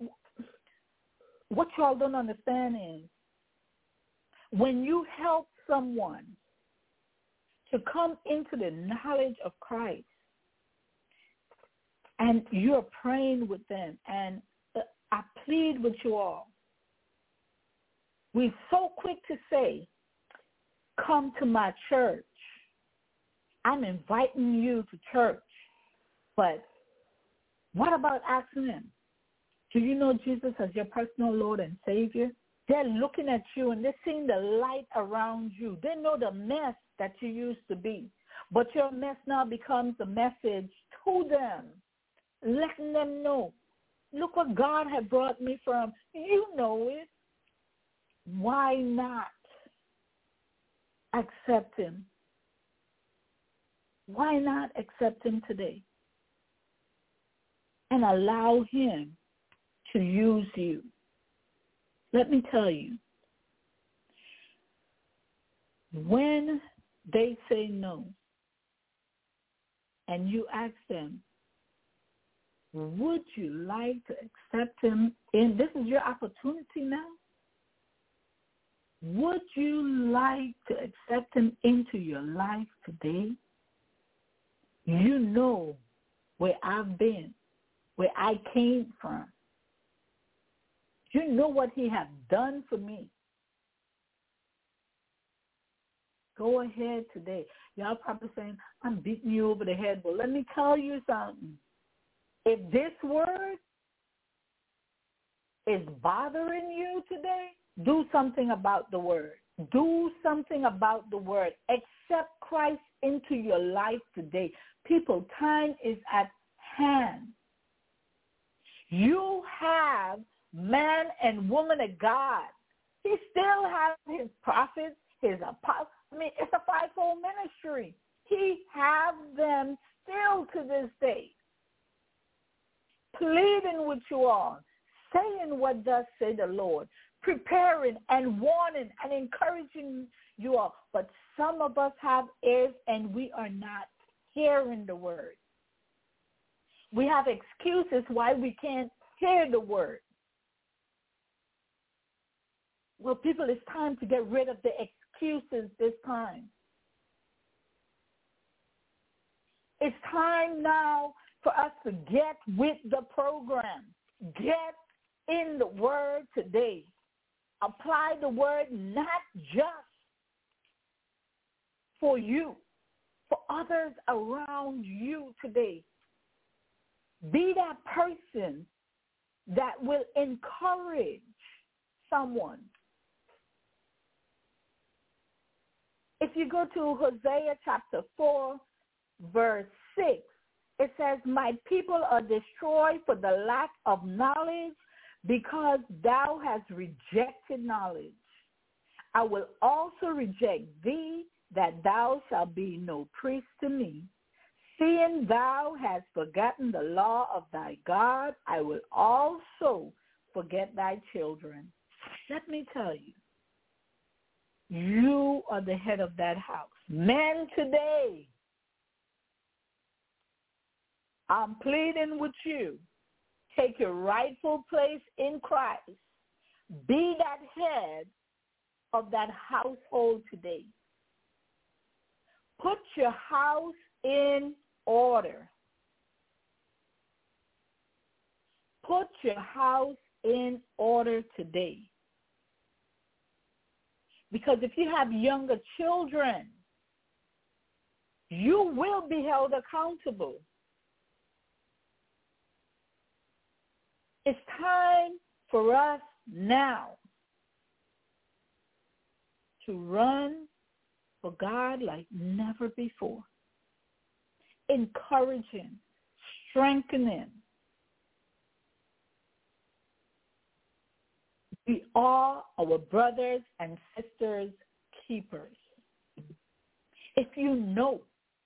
S2: what y'all don't understand is, when you help someone to come into the knowledge of Christ, and you're praying with them. And uh, I plead with you all. We're so quick to say, come to my church. I'm inviting you to church. But what about asking them, do you know Jesus as your personal Lord and Savior? They're looking at you and they're seeing the light around you. They know the mess that you used to be. But your mess now becomes a message to them, letting them know, look what God had brought me from. You know it. Why not accept him? Why not accept him today and allow him to use you? Let me tell you, when they say no and you ask them, would you like to accept him in, this is your opportunity now. Would you like to accept him into your life today? You know where I've been, where I came from. You know what he has done for me. Go ahead today. Y'all probably saying, I'm beating you over the head. Well, let me tell you something. If this word is bothering you today, do something about the word. Do something about the word. Accept Christ into your life today. People, time is at hand. You have man and woman of God. He still has his prophets, his apostles. I mean, it's a fivefold ministry. He has them still to this day, pleading with you all, saying what thus say the Lord, preparing and warning and encouraging you all. But some of us have ears and we are not hearing the word. We have excuses why we can't hear the word. Well, people, it's time to get rid of the excuses this time. It's time now for us to get with the program. Get in the word today. Apply the word not just for you, for others around you today. Be that person that will encourage someone. If you go to Hosea chapter four, verse six, it says, my people are destroyed for the lack of knowledge, because thou hast rejected knowledge. I will also reject thee, that thou shalt be no priest to me. Seeing thou hast forgotten the law of thy God, I will also forget thy children. Let me tell you, you are the head of that house. Men today, I'm pleading with you. Take your rightful place in Christ. Be that head of that household today. Put your house in order. Put your house in order today. Because if you have younger children, you will be held accountable. It's time for us now to run for God like never before. Encouraging, strengthening. We are our brothers and sisters' keepers. If you know,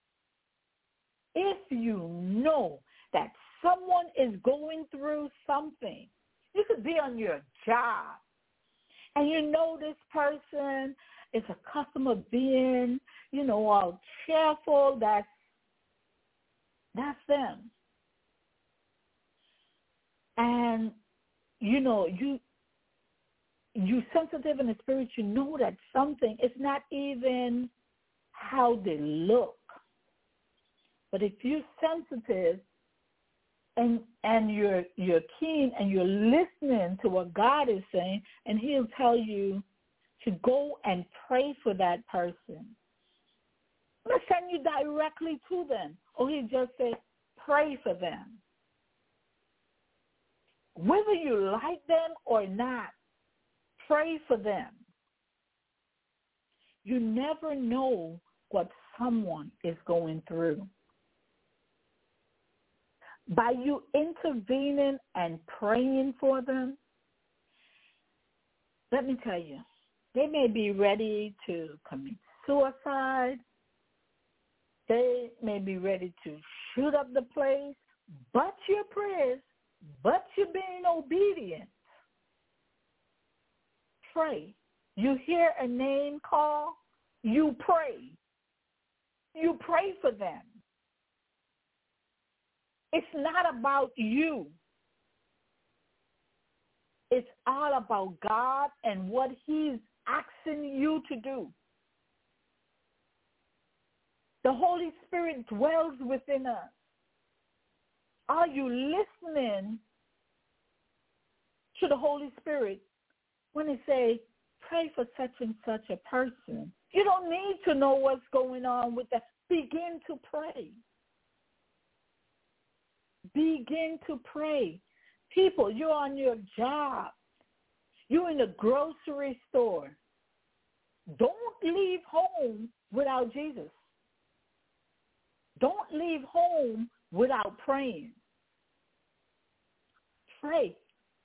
S2: if you know that someone is going through something, you could be on your job, and you know this person is a customer being, you know, all cheerful, that's, that's them. And, you know, you, you sensitive in the spirit, you know that something, it's not even how they look. But if you're sensitive and and you're you're keen and you're listening to what God is saying, and he'll tell you to go and pray for that person. I'm going to send you directly to them. Or he just said, pray for them. Whether you like them or not, pray for them. You never know what someone is going through. By you intervening and praying for them, let me tell you, they may be ready to commit suicide. They may be ready to shoot up the place, but your prayers, but you're being obedient. Pray. You hear a name call, you pray. You pray for them. It's not about you. It's all about God and what he's asking you to do. The Holy Spirit dwells within us. Are you listening to the Holy Spirit when he say, pray for such and such a person? You don't need to know what's going on with that. Begin to pray. Begin to pray. People, you're on your job. You're in the grocery store. Don't leave home without Jesus. Don't leave home without praying. Pray.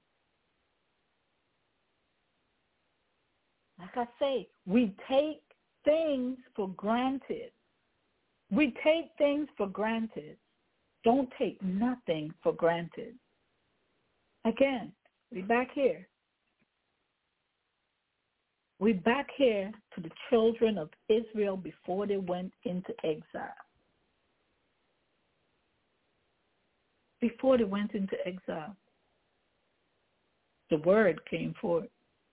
S2: Like I say, we take things for granted. We take things for granted. Don't take nothing for granted. Again, we back here. We back here to the children of Israel before they went into exile. Before they went into exile, the word came forth.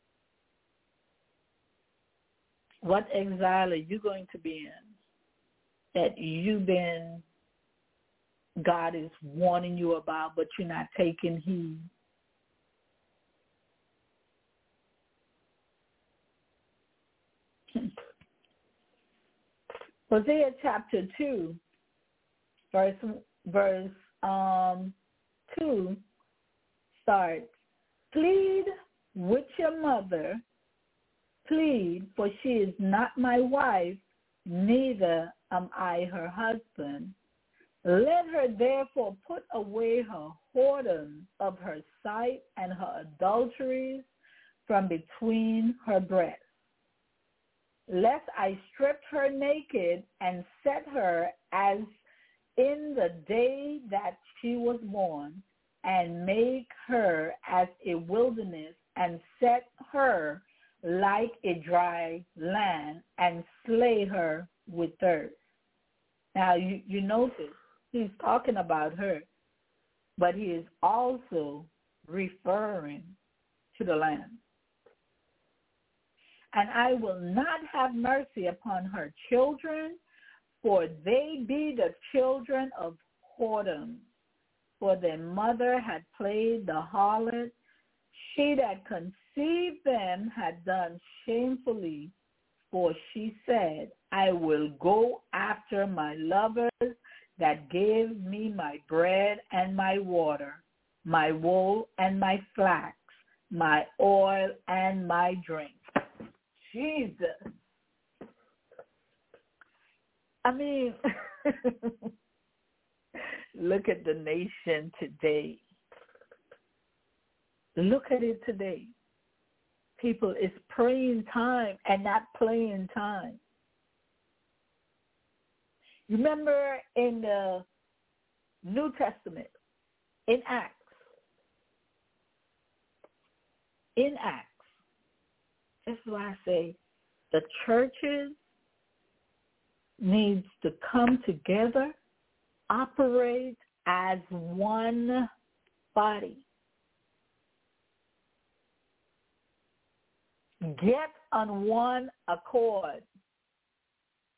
S2: What exile are you going to be in that you've been, God is warning you about, but you're not taking heed? Hosea chapter two, verse verse um two starts. Plead with your mother, plead, for she is not my wife, neither am I her husband. Let her therefore put away her whoredom of her sight and her adulteries from between her breasts, lest I strip her naked and set her as in the day that she was born, and make her as a wilderness, and set her like a dry land, and slay her with thirst. Now, you, you notice he's talking about her, but he is also referring to the land. And I will not have mercy upon her children, for they be the children of whoredom. For their mother had played the harlot. She that conceived them had done shamefully. For she said, I will go after my lovers that gave me my bread and my water, my wool and my flax, my oil and my drink. Jesus. I mean, look at the nation today. Look at it today. People, it's praying time and not playing time. You remember in the New Testament, in Acts, in Acts, that's why I say the churches needs to come together, operate as one body. Get on one accord.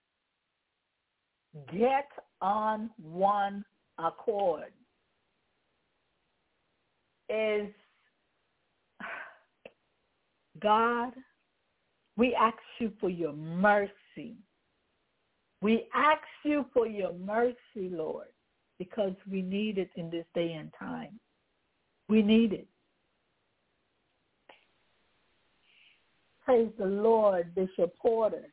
S2: Get on one accord. is, God, we ask you for your mercy. We ask you for your mercy, Lord, because we need it in this day and time. We need it. Praise the Lord, Bishop Porter.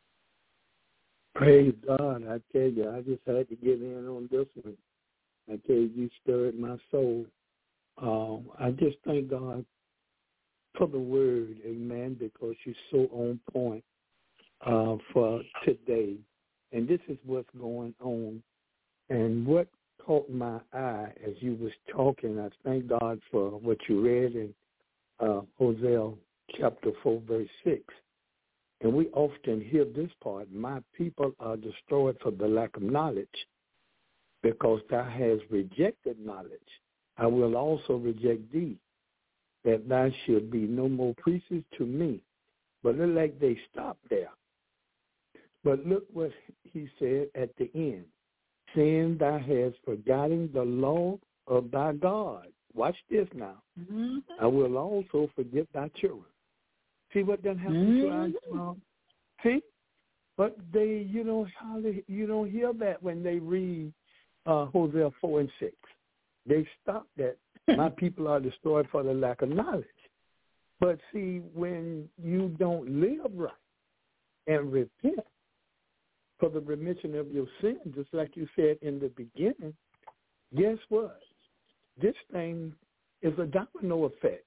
S3: Praise God. I tell you, I just had to get in on this one. I tell you, you stirred my soul. Um, I just thank God for the word, amen, because you're so on point uh, for today. And this is what's going on. And what caught my eye as you was talking, I thank God for what you read in uh, Hosea chapter four, verse six. And we often hear this part, my people are destroyed for the lack of knowledge, because thou hast rejected knowledge. I will also reject thee, that thou should be no more priests to me. But look like they stopped there. But look what he said at the end. Saying thou hast forgotten the law of thy God. Watch this now. Mm-hmm. I will also forget thy children. See what done happened mm-hmm. to our um, see? But they, you know, how they, you don't hear that when they read uh, Hosea four and six. They stop that. My people are destroyed for the lack of knowledge. But see, when you don't live right and repent for the remission of your sins, just like you said in the beginning, guess what? This thing is a domino effect.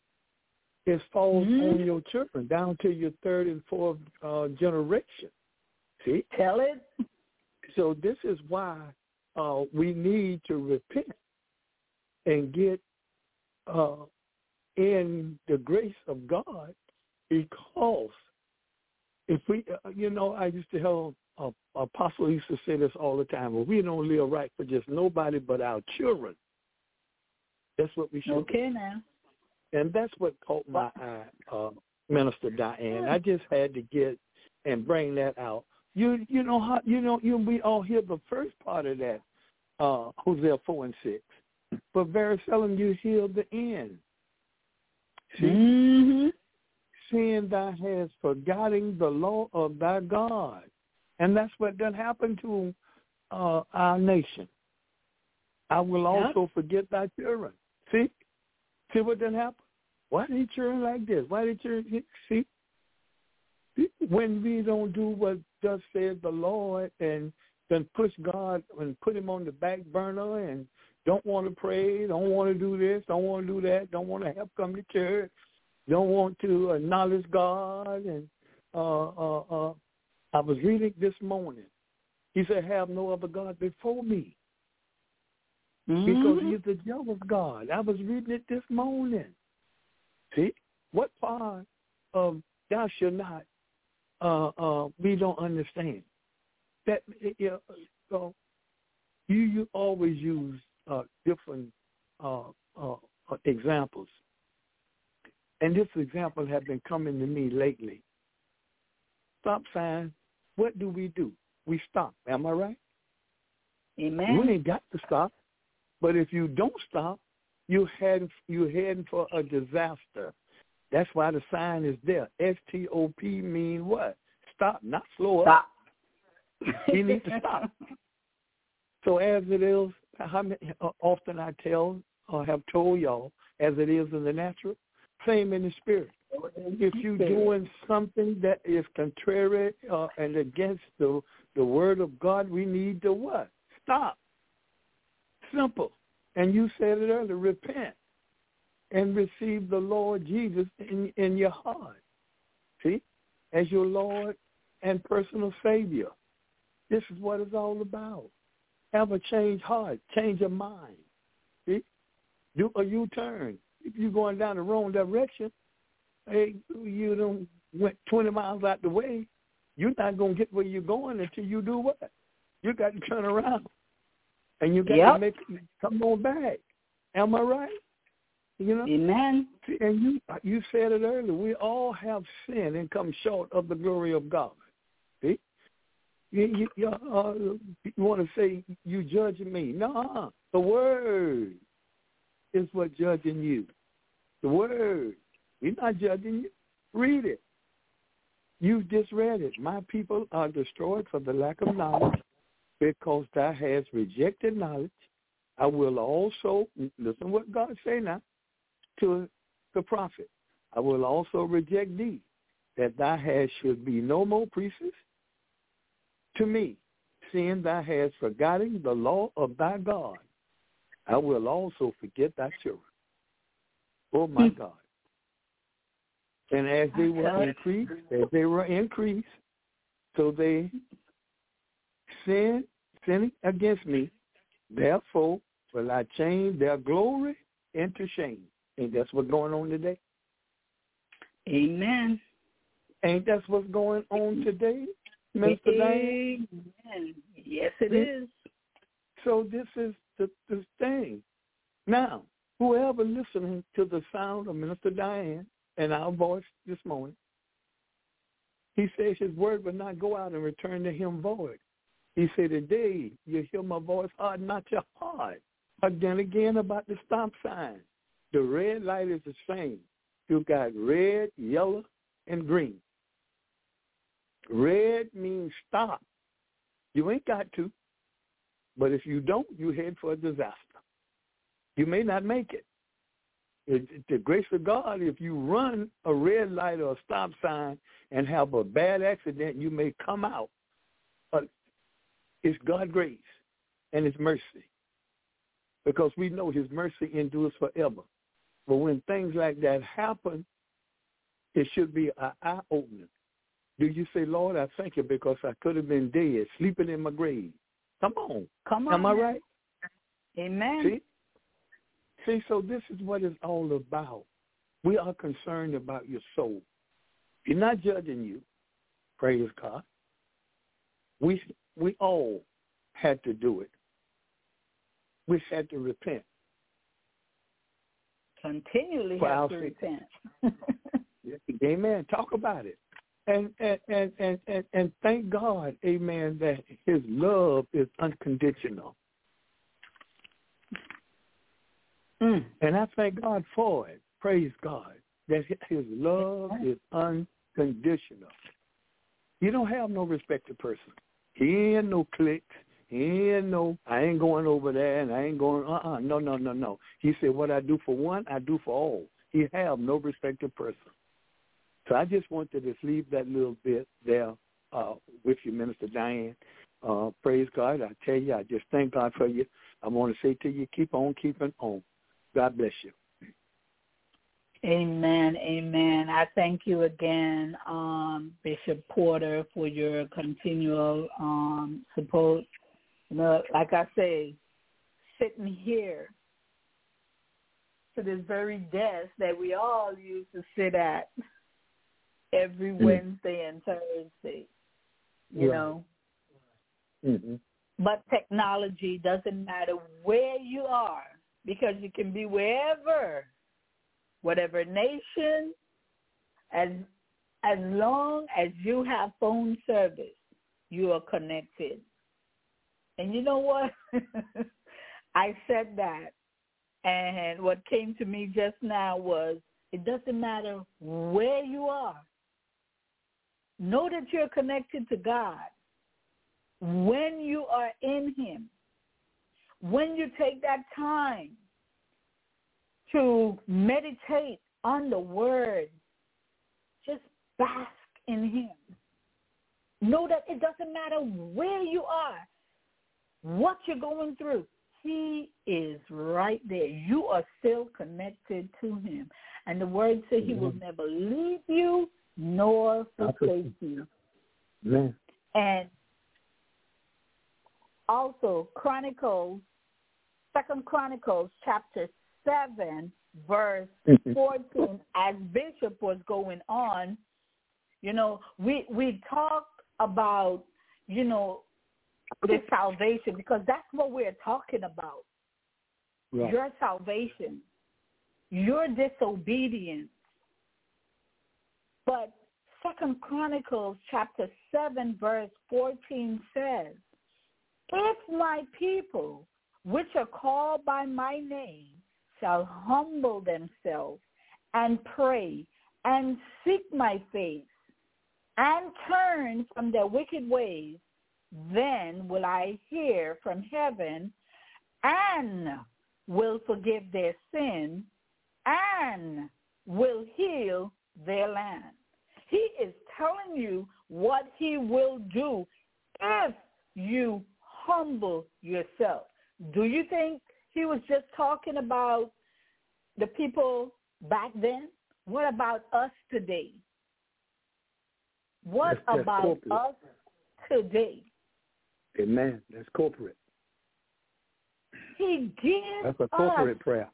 S3: It falls mm-hmm. on your children down to your third and fourth uh, generation. See?
S2: Tell it.
S3: So this is why uh, we need to repent and get uh, in the grace of God, because if we, uh, you know, I used to have uh, Apostle used to say this all the time, well, we don't live right for just nobody but our children. That's what we should
S2: Okay,
S3: do.
S2: now.
S3: And that's what caught my eye, uh, Minister Diane. I just had to get and bring that out. You you know how you know you we all hear the first part of that, uh, Hosea four and six, but very seldom you hear the end. See, mm-hmm. Seeing thou hast forgotten the law of thy God, and that's what done happened to uh, our nation. I will also yep. forget thy children. See. See what done happen? Why did he children like this? Why did children see? When we don't do what thus says the Lord and then push God and put him on the back burner and don't want to pray, don't want to do this, don't want to do that, don't want to help come to church, don't want to acknowledge God. And uh, uh, uh, I was reading this morning. He said, have no other God before me. Mm-hmm. Because he's the jealous God. I was reading it this morning. See, what part of thou shalt not uh, uh, we don't understand? That uh, uh, you you always use uh, different uh, uh, examples, and this example has been coming to me lately. Stop sign. What do we do? We stop. Am I right?
S2: Amen.
S3: We ain't got to stop. But if you don't stop, you're heading, you're heading for a disaster. That's why the sign is there. S T O P mean what? Stop, not slow up.
S2: Stop.
S3: You need to stop. So as it is, how many, uh, often I tell or have told y'all, as it is in the natural, same in the spirit. If you're doing something that is contrary uh, and against the, the word of God, we need to what? Stop. Simple. And you said it earlier, repent and receive the Lord Jesus in, in your heart. See? As your Lord and personal Savior. This is what it's all about. Have a changed heart, change your mind. See? Do a U-turn. If you're going down the wrong direction, hey, you don't went twenty miles out the way, you're not going to get where you're going until you do what? You got to turn around. And you got yep. to make come on back. Am I right? You know?
S2: Amen.
S3: And you you said it earlier. We all have sinned and come short of the glory of God. See? You, you, you, uh, you want to say you judging me? No, the word is what judging you. The word. We're not judging you. Read it. You just read it. My people are destroyed for the lack of knowledge, because thou hast rejected knowledge. I will also, listen what God say now to the prophet, I will also reject thee, that thou hast should be no more priests to me, seeing thou hast forgotten the law of thy God. I will also forget thy children. Oh, my God. And as they were increased, as they were increased, so they sin, sinning against me, therefore will I change their glory into shame. And that's what's going on today.
S2: Amen.
S3: Ain't that what's going on today, Mister Diane?
S2: Amen. Yes, it is.
S3: So this is the, the thing. Now, whoever listening to the sound of Minister Diane and our voice this morning, he says his word will not go out and return to him void. He said, today you hear my voice, harden not your heart. Again, again about the stop sign. The red light is the same. You got red, yellow, and green. Red means stop. You ain't got to. But if you don't, you head for a disaster. You may not make it. It's the grace of God, if you run a red light or a stop sign and have a bad accident, you may come out. But it's God's grace and his mercy, because we know his mercy endures forever. But when things like that happen, it should be an eye-opener. Do you say, Lord, I thank you because I could have been dead, sleeping in my grave? Come on.
S2: Come on.
S3: Am I right?
S2: Amen.
S3: See? See, so this is what it's all about. We are concerned about your soul. We're not judging you. Praise God. We we all had to do it. We had to repent.
S2: Continually have to repent.
S3: Amen. Talk about it. And and, and, and, and and thank God, amen, that his love is unconditional. Mm. And I thank God for it. Praise God. That his love is unconditional. You don't have no respected person. He ain't no clicks. He ain't no, I ain't going over there and I ain't going, uh-uh. No, no, no, no. He said, what I do for one, I do for all. He have no respected person. So I just wanted to just leave that little bit there uh, with you, Minister Diane. Uh, praise God. I tell you, I just thank God for you. I want to say to you, keep on keeping on. God bless you.
S2: Amen, amen. I thank you again, um, Bishop Porter, for your continual um, support. You know, like I say, sitting here to this very desk that we all used to sit at every mm-hmm. Wednesday and Thursday, you right. know. Mm-hmm. But technology doesn't matter where you are, because you can be wherever, whatever nation, as as long as you have phone service, you are connected. And you know what? I said that, and what came to me just now was, it doesn't matter where you are. Know that you're connected to God. When you are in him, when you take that time to meditate on the word, just bask in him. Know that it doesn't matter where you are, what you're going through. He is right there. You are still connected to him. And the word says he will never leave you nor forsake you.
S3: Amen.
S2: And also, Chronicles, Second Chronicles chapter seven, verse fourteen, as Bishop was going on, you know, we we talked about, you know, the salvation, because that's what we're talking about. Right. Your salvation, your disobedience. But Second Chronicles chapter seven, verse fourteen says, if my people, which are called by my name, shall humble themselves and pray and seek my face and turn from their wicked ways, then will I hear from heaven and will forgive their sin and will heal their land. He is telling you what he will do if you humble yourself. Do you think he was just talking about the people back then? What about us today? What
S3: that's, that's
S2: about
S3: corporate.
S2: us today?
S3: Amen. That's corporate.
S2: He gives
S3: That's a corporate
S2: us,
S3: prayer.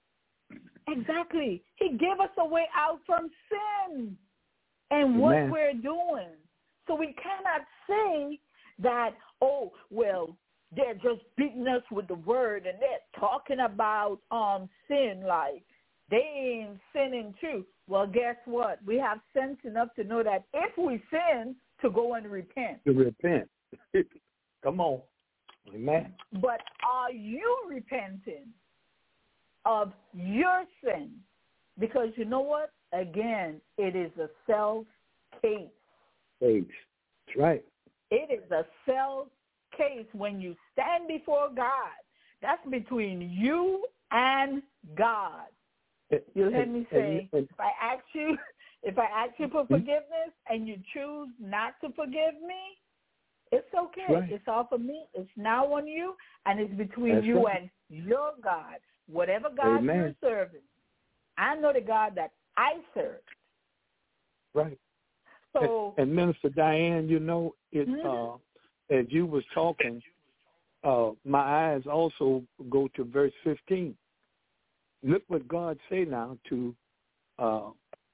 S2: Exactly. He gave us a way out from sin and what
S3: Amen.
S2: we're doing. So we cannot say that, oh, well, they're just beating us with the word and they're talking about um sin like they ain't sinning too. Well, guess what? We have sense enough to know that if we sin, to go and repent.
S3: To repent. Come on. Amen.
S2: But are you repenting of your sin? Because you know what? Again, it is a self case.
S3: Case. That's right.
S2: It is a self case when you stand before God. That's between you and God. You heard me say, if I ask you, if I ask you for forgiveness and you choose not to forgive me, it's okay.
S3: Right.
S2: It's all for me. It's now on you, and it's between
S3: That's
S2: you
S3: right.
S2: and your God. Whatever God
S3: Amen.
S2: you're serving, I know the God that I serve.
S3: Right.
S2: So,
S3: and, and Minister Diane, you know, it
S2: mm-hmm.
S3: uh, as you was talking, uh, my eyes also go to verse fifteen. Look what God say now to uh,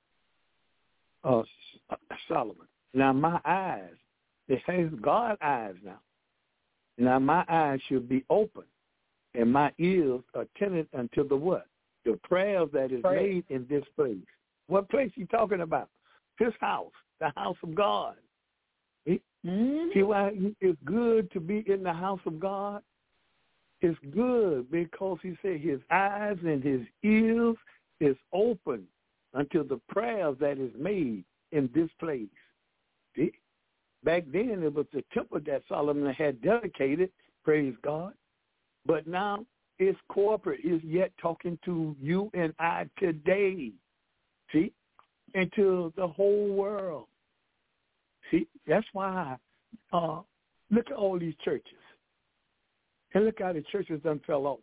S3: uh, Solomon. Now my eyes, it says God's eyes now. Now my eyes should be open, and my ears attentive unto the what? The prayers that is
S2: Prayer.
S3: made in this place. What place he talking about? His house, the house of God. See,
S2: mm-hmm.
S3: See why it's good to be in the house of God? It's good because he said his eyes and his ears is open unto the prayers that is made in this place. See? Back then it was the temple that Solomon had dedicated, praise God. But now it's corporate. It's yet talking to you and I today. See? And to the whole world. See? That's why uh, look at all these churches. And look how the churches done fell off.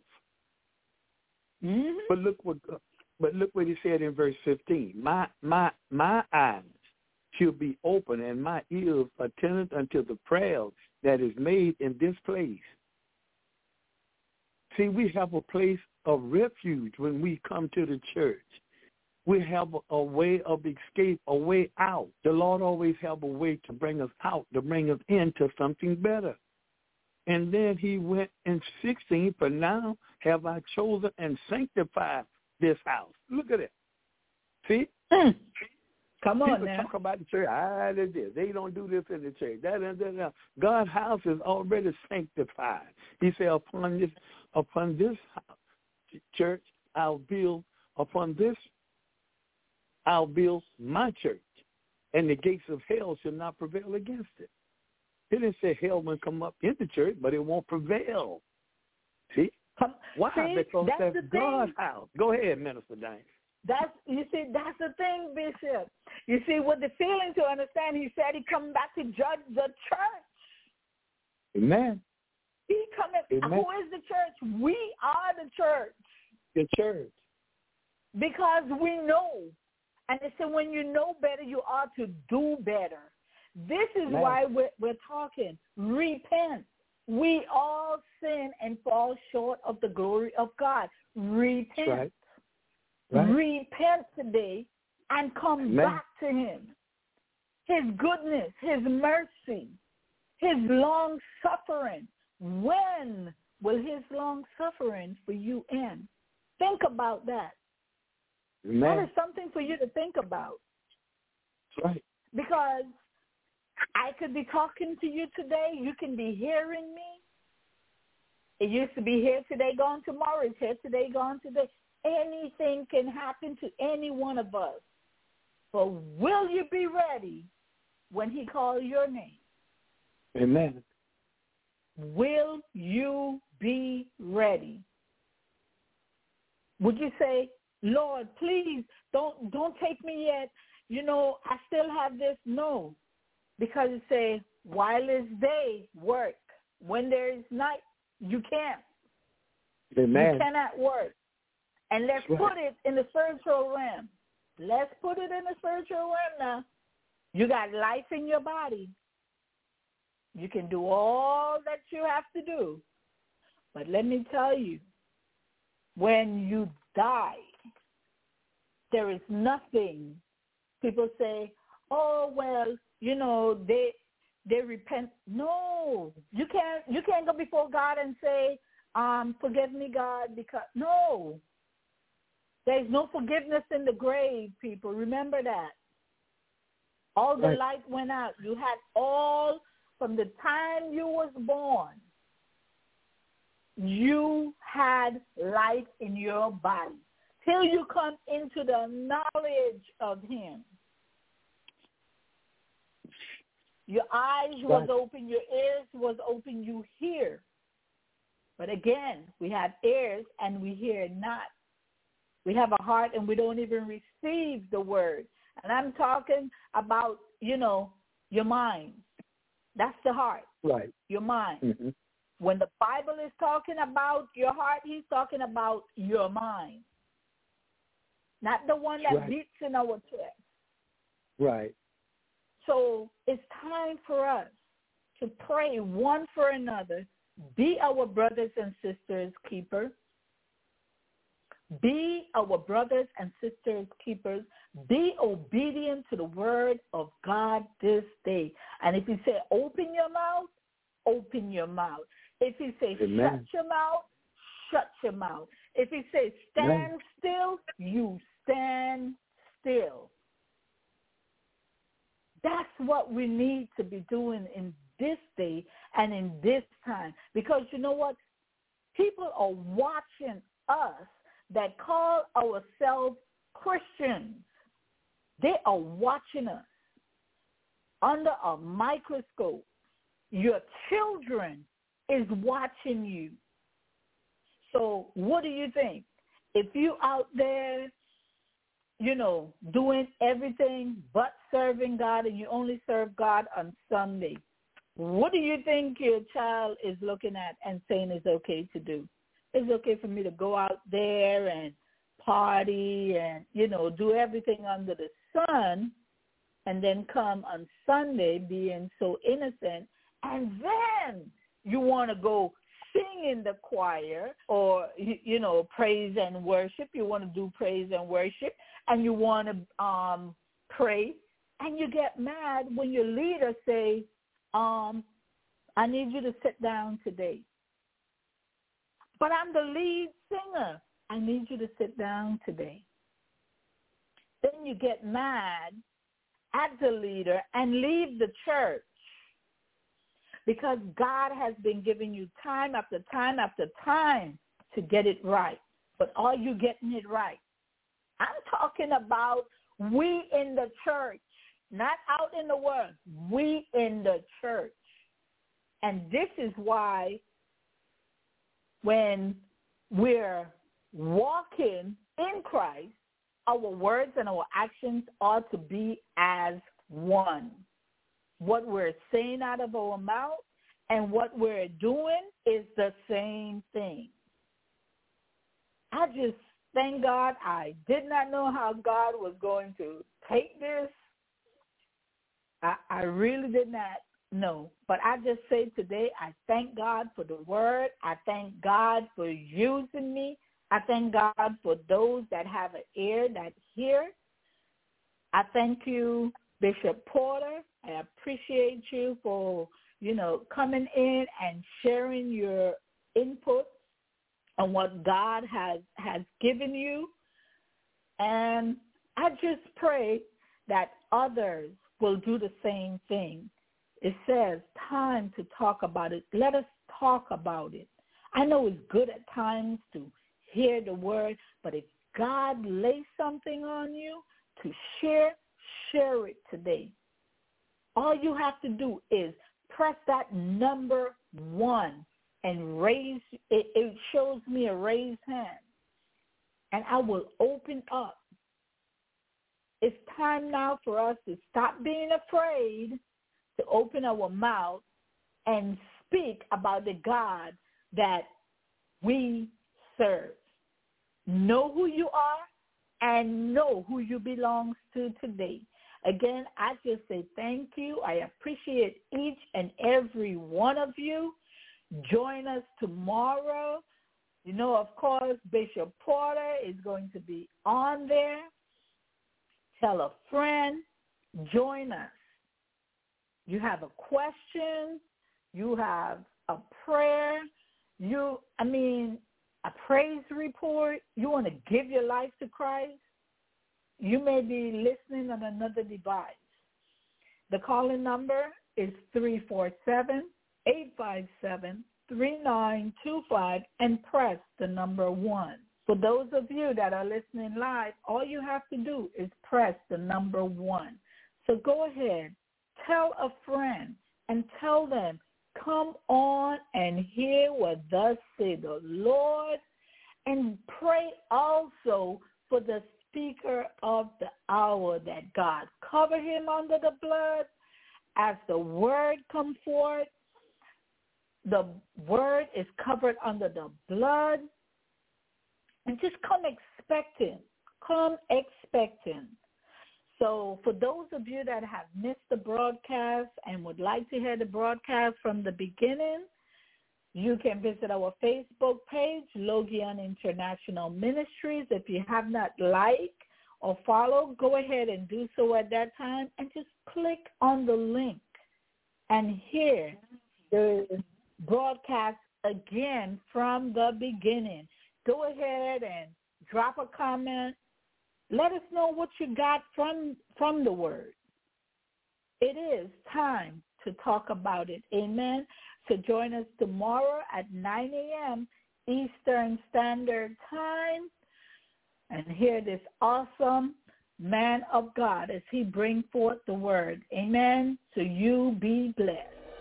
S2: Mm-hmm.
S3: But look what, uh, but look what he said in verse fifteen. My my my eyes shall be open, and my ears attentive unto the prayers that is made in this place. See, we have a place of refuge when we come to the church. We have a, a way of escape, a way out. The Lord always have a way to bring us out, to bring us into something better. And then he went in sixteen, for now have I chosen and sanctified this house. Look at it. See?
S2: Mm. Come on
S3: People
S2: now.
S3: talk about the church. Ah, they did. They don't do this in the church. That, that, that, that. God's house is already sanctified. He said, upon this, upon this church, I'll build, upon this, I'll build my church, and the gates of hell shall not prevail against it. He didn't say hell will come up in the church, but it won't prevail. See? Why?
S2: See,
S3: because
S2: that's
S3: that's
S2: the
S3: God's
S2: thing.
S3: house. Go ahead, Minister Diane.
S2: That's you see, that's the thing, Bishop. You see, with the feeling to understand, he said he come back to judge the church.
S3: Amen.
S2: He coming.
S3: Amen.
S2: Who is the church? We are the church.
S3: The church.
S2: Because we know. And they said when you know better, you ought to do better. This is
S3: Amen.
S2: why we're, we're talking. Repent. We all sin and fall short of the glory of God. Repent.
S3: That's right. Right.
S2: Repent today and come
S3: Amen.
S2: back to him. His goodness, his mercy, his long suffering. When will his long suffering for you end? Think about that.
S3: Amen.
S2: That is something for you to think about.
S3: That's right.
S2: Because I could be talking to you today. You can be hearing me. It used to be here today, gone tomorrow. It's here today, gone today. anything can happen to any one of us. But will you be ready when he calls your name?
S3: Amen.
S2: Will you be ready? Would you say, Lord, please don't don't take me yet. You know, I still have this. No, because it says, while it's day, work. When there is night, you can't.
S3: Amen.
S2: You cannot work. And let's
S3: Right.
S2: put it in the spiritual realm. Let's put it in the spiritual realm now. You got life in your body. You can do all that you have to do. But let me tell you, when you die, there is nothing. People say, oh, well, you know, they they repent. No, you can't you can't go before God and say, um, forgive me, God, because no. There's no forgiveness in the grave, people. Remember that. All the
S3: Right.
S2: light went out. You had all, from the time you was born, you had light in your body till you come into the knowledge of him. Your eyes was
S3: Right.
S2: open, your ears was open, you hear. But again, we have ears and we hear not. We have a heart and we don't even receive the word. And I'm talking about, you know, your mind. That's the heart,
S3: Right.
S2: your mind.
S3: Mm-hmm.
S2: When the Bible is talking about your heart, he's talking about your mind. Not the one that
S3: Right.
S2: beats in our chest.
S3: Right.
S2: So it's time for us to pray one for another. Be our brothers and sisters' keeper. Be our brothers and sisters' keepers. Be obedient to the word of God this day. And if he say open your mouth, open your mouth. If he say
S3: Amen.
S2: shut your mouth, shut your mouth. If he say stand
S3: Amen.
S2: still, you stand still. That's what we need to be doing in this day and in this time. Because you know what? People are watching us that call ourselves Christians. They are watching us under a microscope. Your children is watching you. So what do you think? If you out there, you know, doing everything but serving God and you only serve God on Sunday, what do you think your child is looking at and saying is okay to do? It's okay for me to go out there and party and, you know, do everything under the sun and then come on Sunday being so innocent, and then you want to go sing in the choir or, you, you know, praise and worship. You want to do praise and worship and you want to um, pray, and you get mad when your leader say, um, I need you to sit down today. But I'm the lead singer. I need you to sit down today. Then you get mad at the leader and leave the church because God has been giving you time after time after time to get it right. But are you getting it right? I'm talking about we in the church, not out in the world. We in the church. And this is why when we're walking in Christ, our words and our actions ought to be as one. What we're saying out of our mouth and what we're doing is the same thing. I just thank God I did not know how God was going to take this. I, I really did not know. But I just say today, I thank God for the word. I thank God for using me. I thank God for those that have an ear that hear. I thank you, Bishop Porter. I appreciate you for, you know, coming in and sharing your input on what God has, has given you. And I just pray that others will do the same thing. It says time to talk about it. Let us talk about it. I know it's good at times to hear the word, but if God lay something on you to share, share it today. All you have to do is press that number one and raise, it, it shows me a raised hand, and I will open up. It's time now for us to stop being afraid to open our mouth and speak about the God that we serve. Know who you are and know who you belong to today. Again, I just say thank you. I appreciate each and every one of you. Join us tomorrow. You know, of course, Bishop Porter is going to be on there. Tell a friend. Join us. You have a question. You have a prayer. You, I mean, a praise report. You want to give your life to Christ. You may be listening on another device. The calling number is three four seven, eight five seven, three nine two five and press the number one. For those of you that are listening live, all you have to do is press the number one. So go ahead, tell a friend and tell them, come on and hear what thus say the Lord, and pray also for the speaker of the hour, that God cover him under the blood. As the word come forth, the word is covered under the blood. And just come expecting. Come expecting. So for those of you that have missed the broadcast and would like to hear the broadcast from the beginning, you can visit our Facebook page, Logion International Ministries. If you have not liked or followed, go ahead and do so at that time and just click on the link and hear the broadcast again from the beginning. Go ahead and drop a comment. Let us know what you got from, from the word. It is time to talk about it. Amen. So join us tomorrow at nine a.m. Eastern Standard Time and hear this awesome man of God as he brings forth the word. Amen. So you be blessed.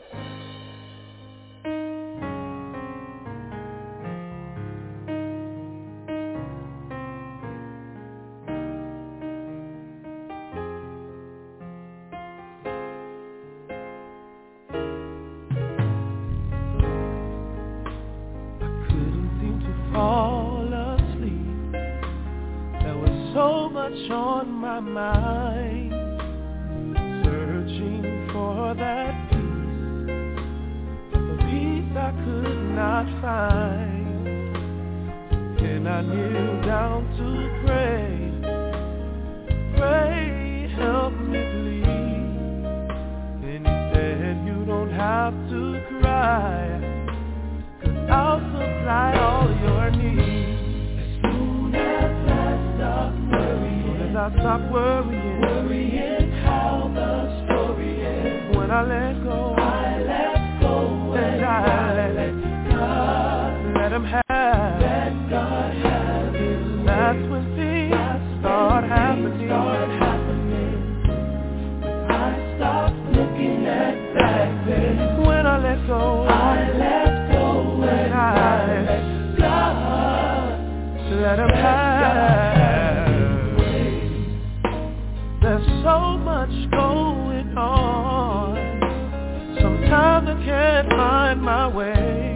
S4: On my mind, searching for that peace, the peace I could not find. Then I kneel down to pray, pray, help me please. Then he said, you don't have to cry, 'cause I'll supply all your needs. I stop worrying, worrying how the story ends. When I let go, I let go, and I let, let God, let him have, let God have his. That's when things That's start when happening. Things start happening. I stop looking at back then. When I let go, I let go, and I let God, let him have. There's so much going on. Sometimes I can't find my way,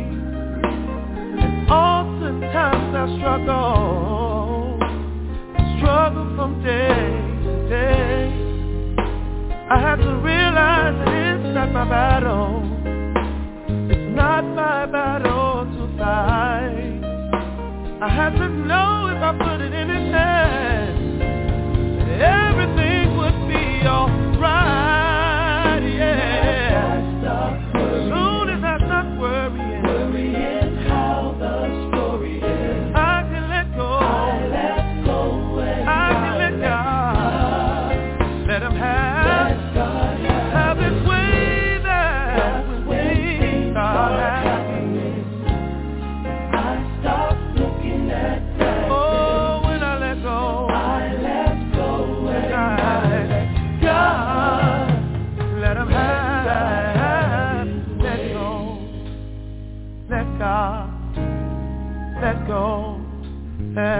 S4: and oftentimes I struggle, struggle from day to day. I have to realize that it's not my battle, it's not my battle to fight. I have to know if I put it in his hands, everything would be alright, yeah. As soon as I stop worrying, worrying how the story is, I can let go, I let go, and I can let God, let him have, let God have, have his way. That's when things start happening. I stop looking at that. Oh, when I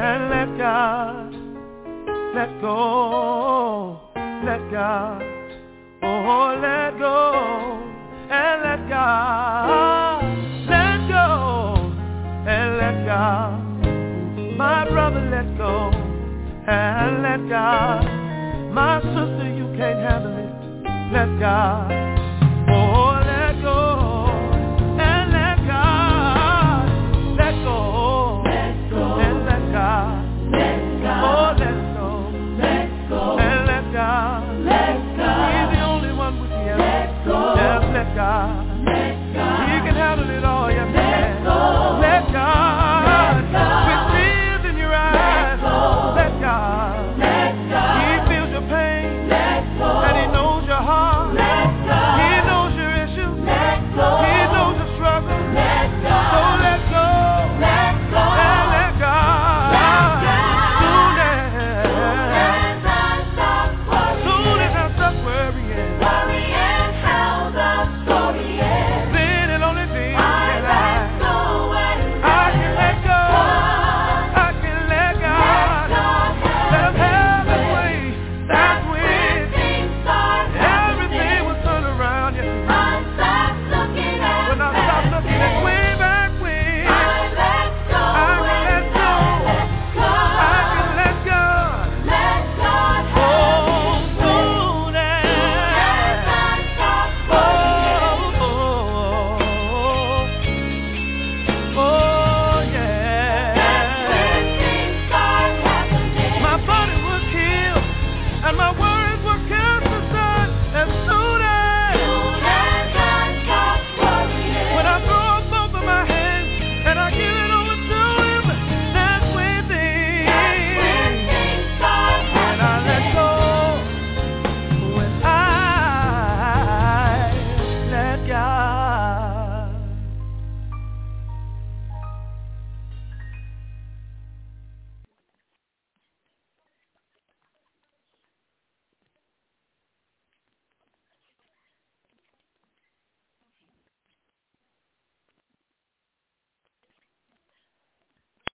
S4: and let God. Let go, let God. Oh, let go and let God. Let go and let God. My brother, let go and let God. My sister, you can't handle it. Let God. Oh, let go and let God. Let go, let go and let God. Let God. Oh, let Let go and let God. Let God. He's the only one with the answer. Let go. Just let God.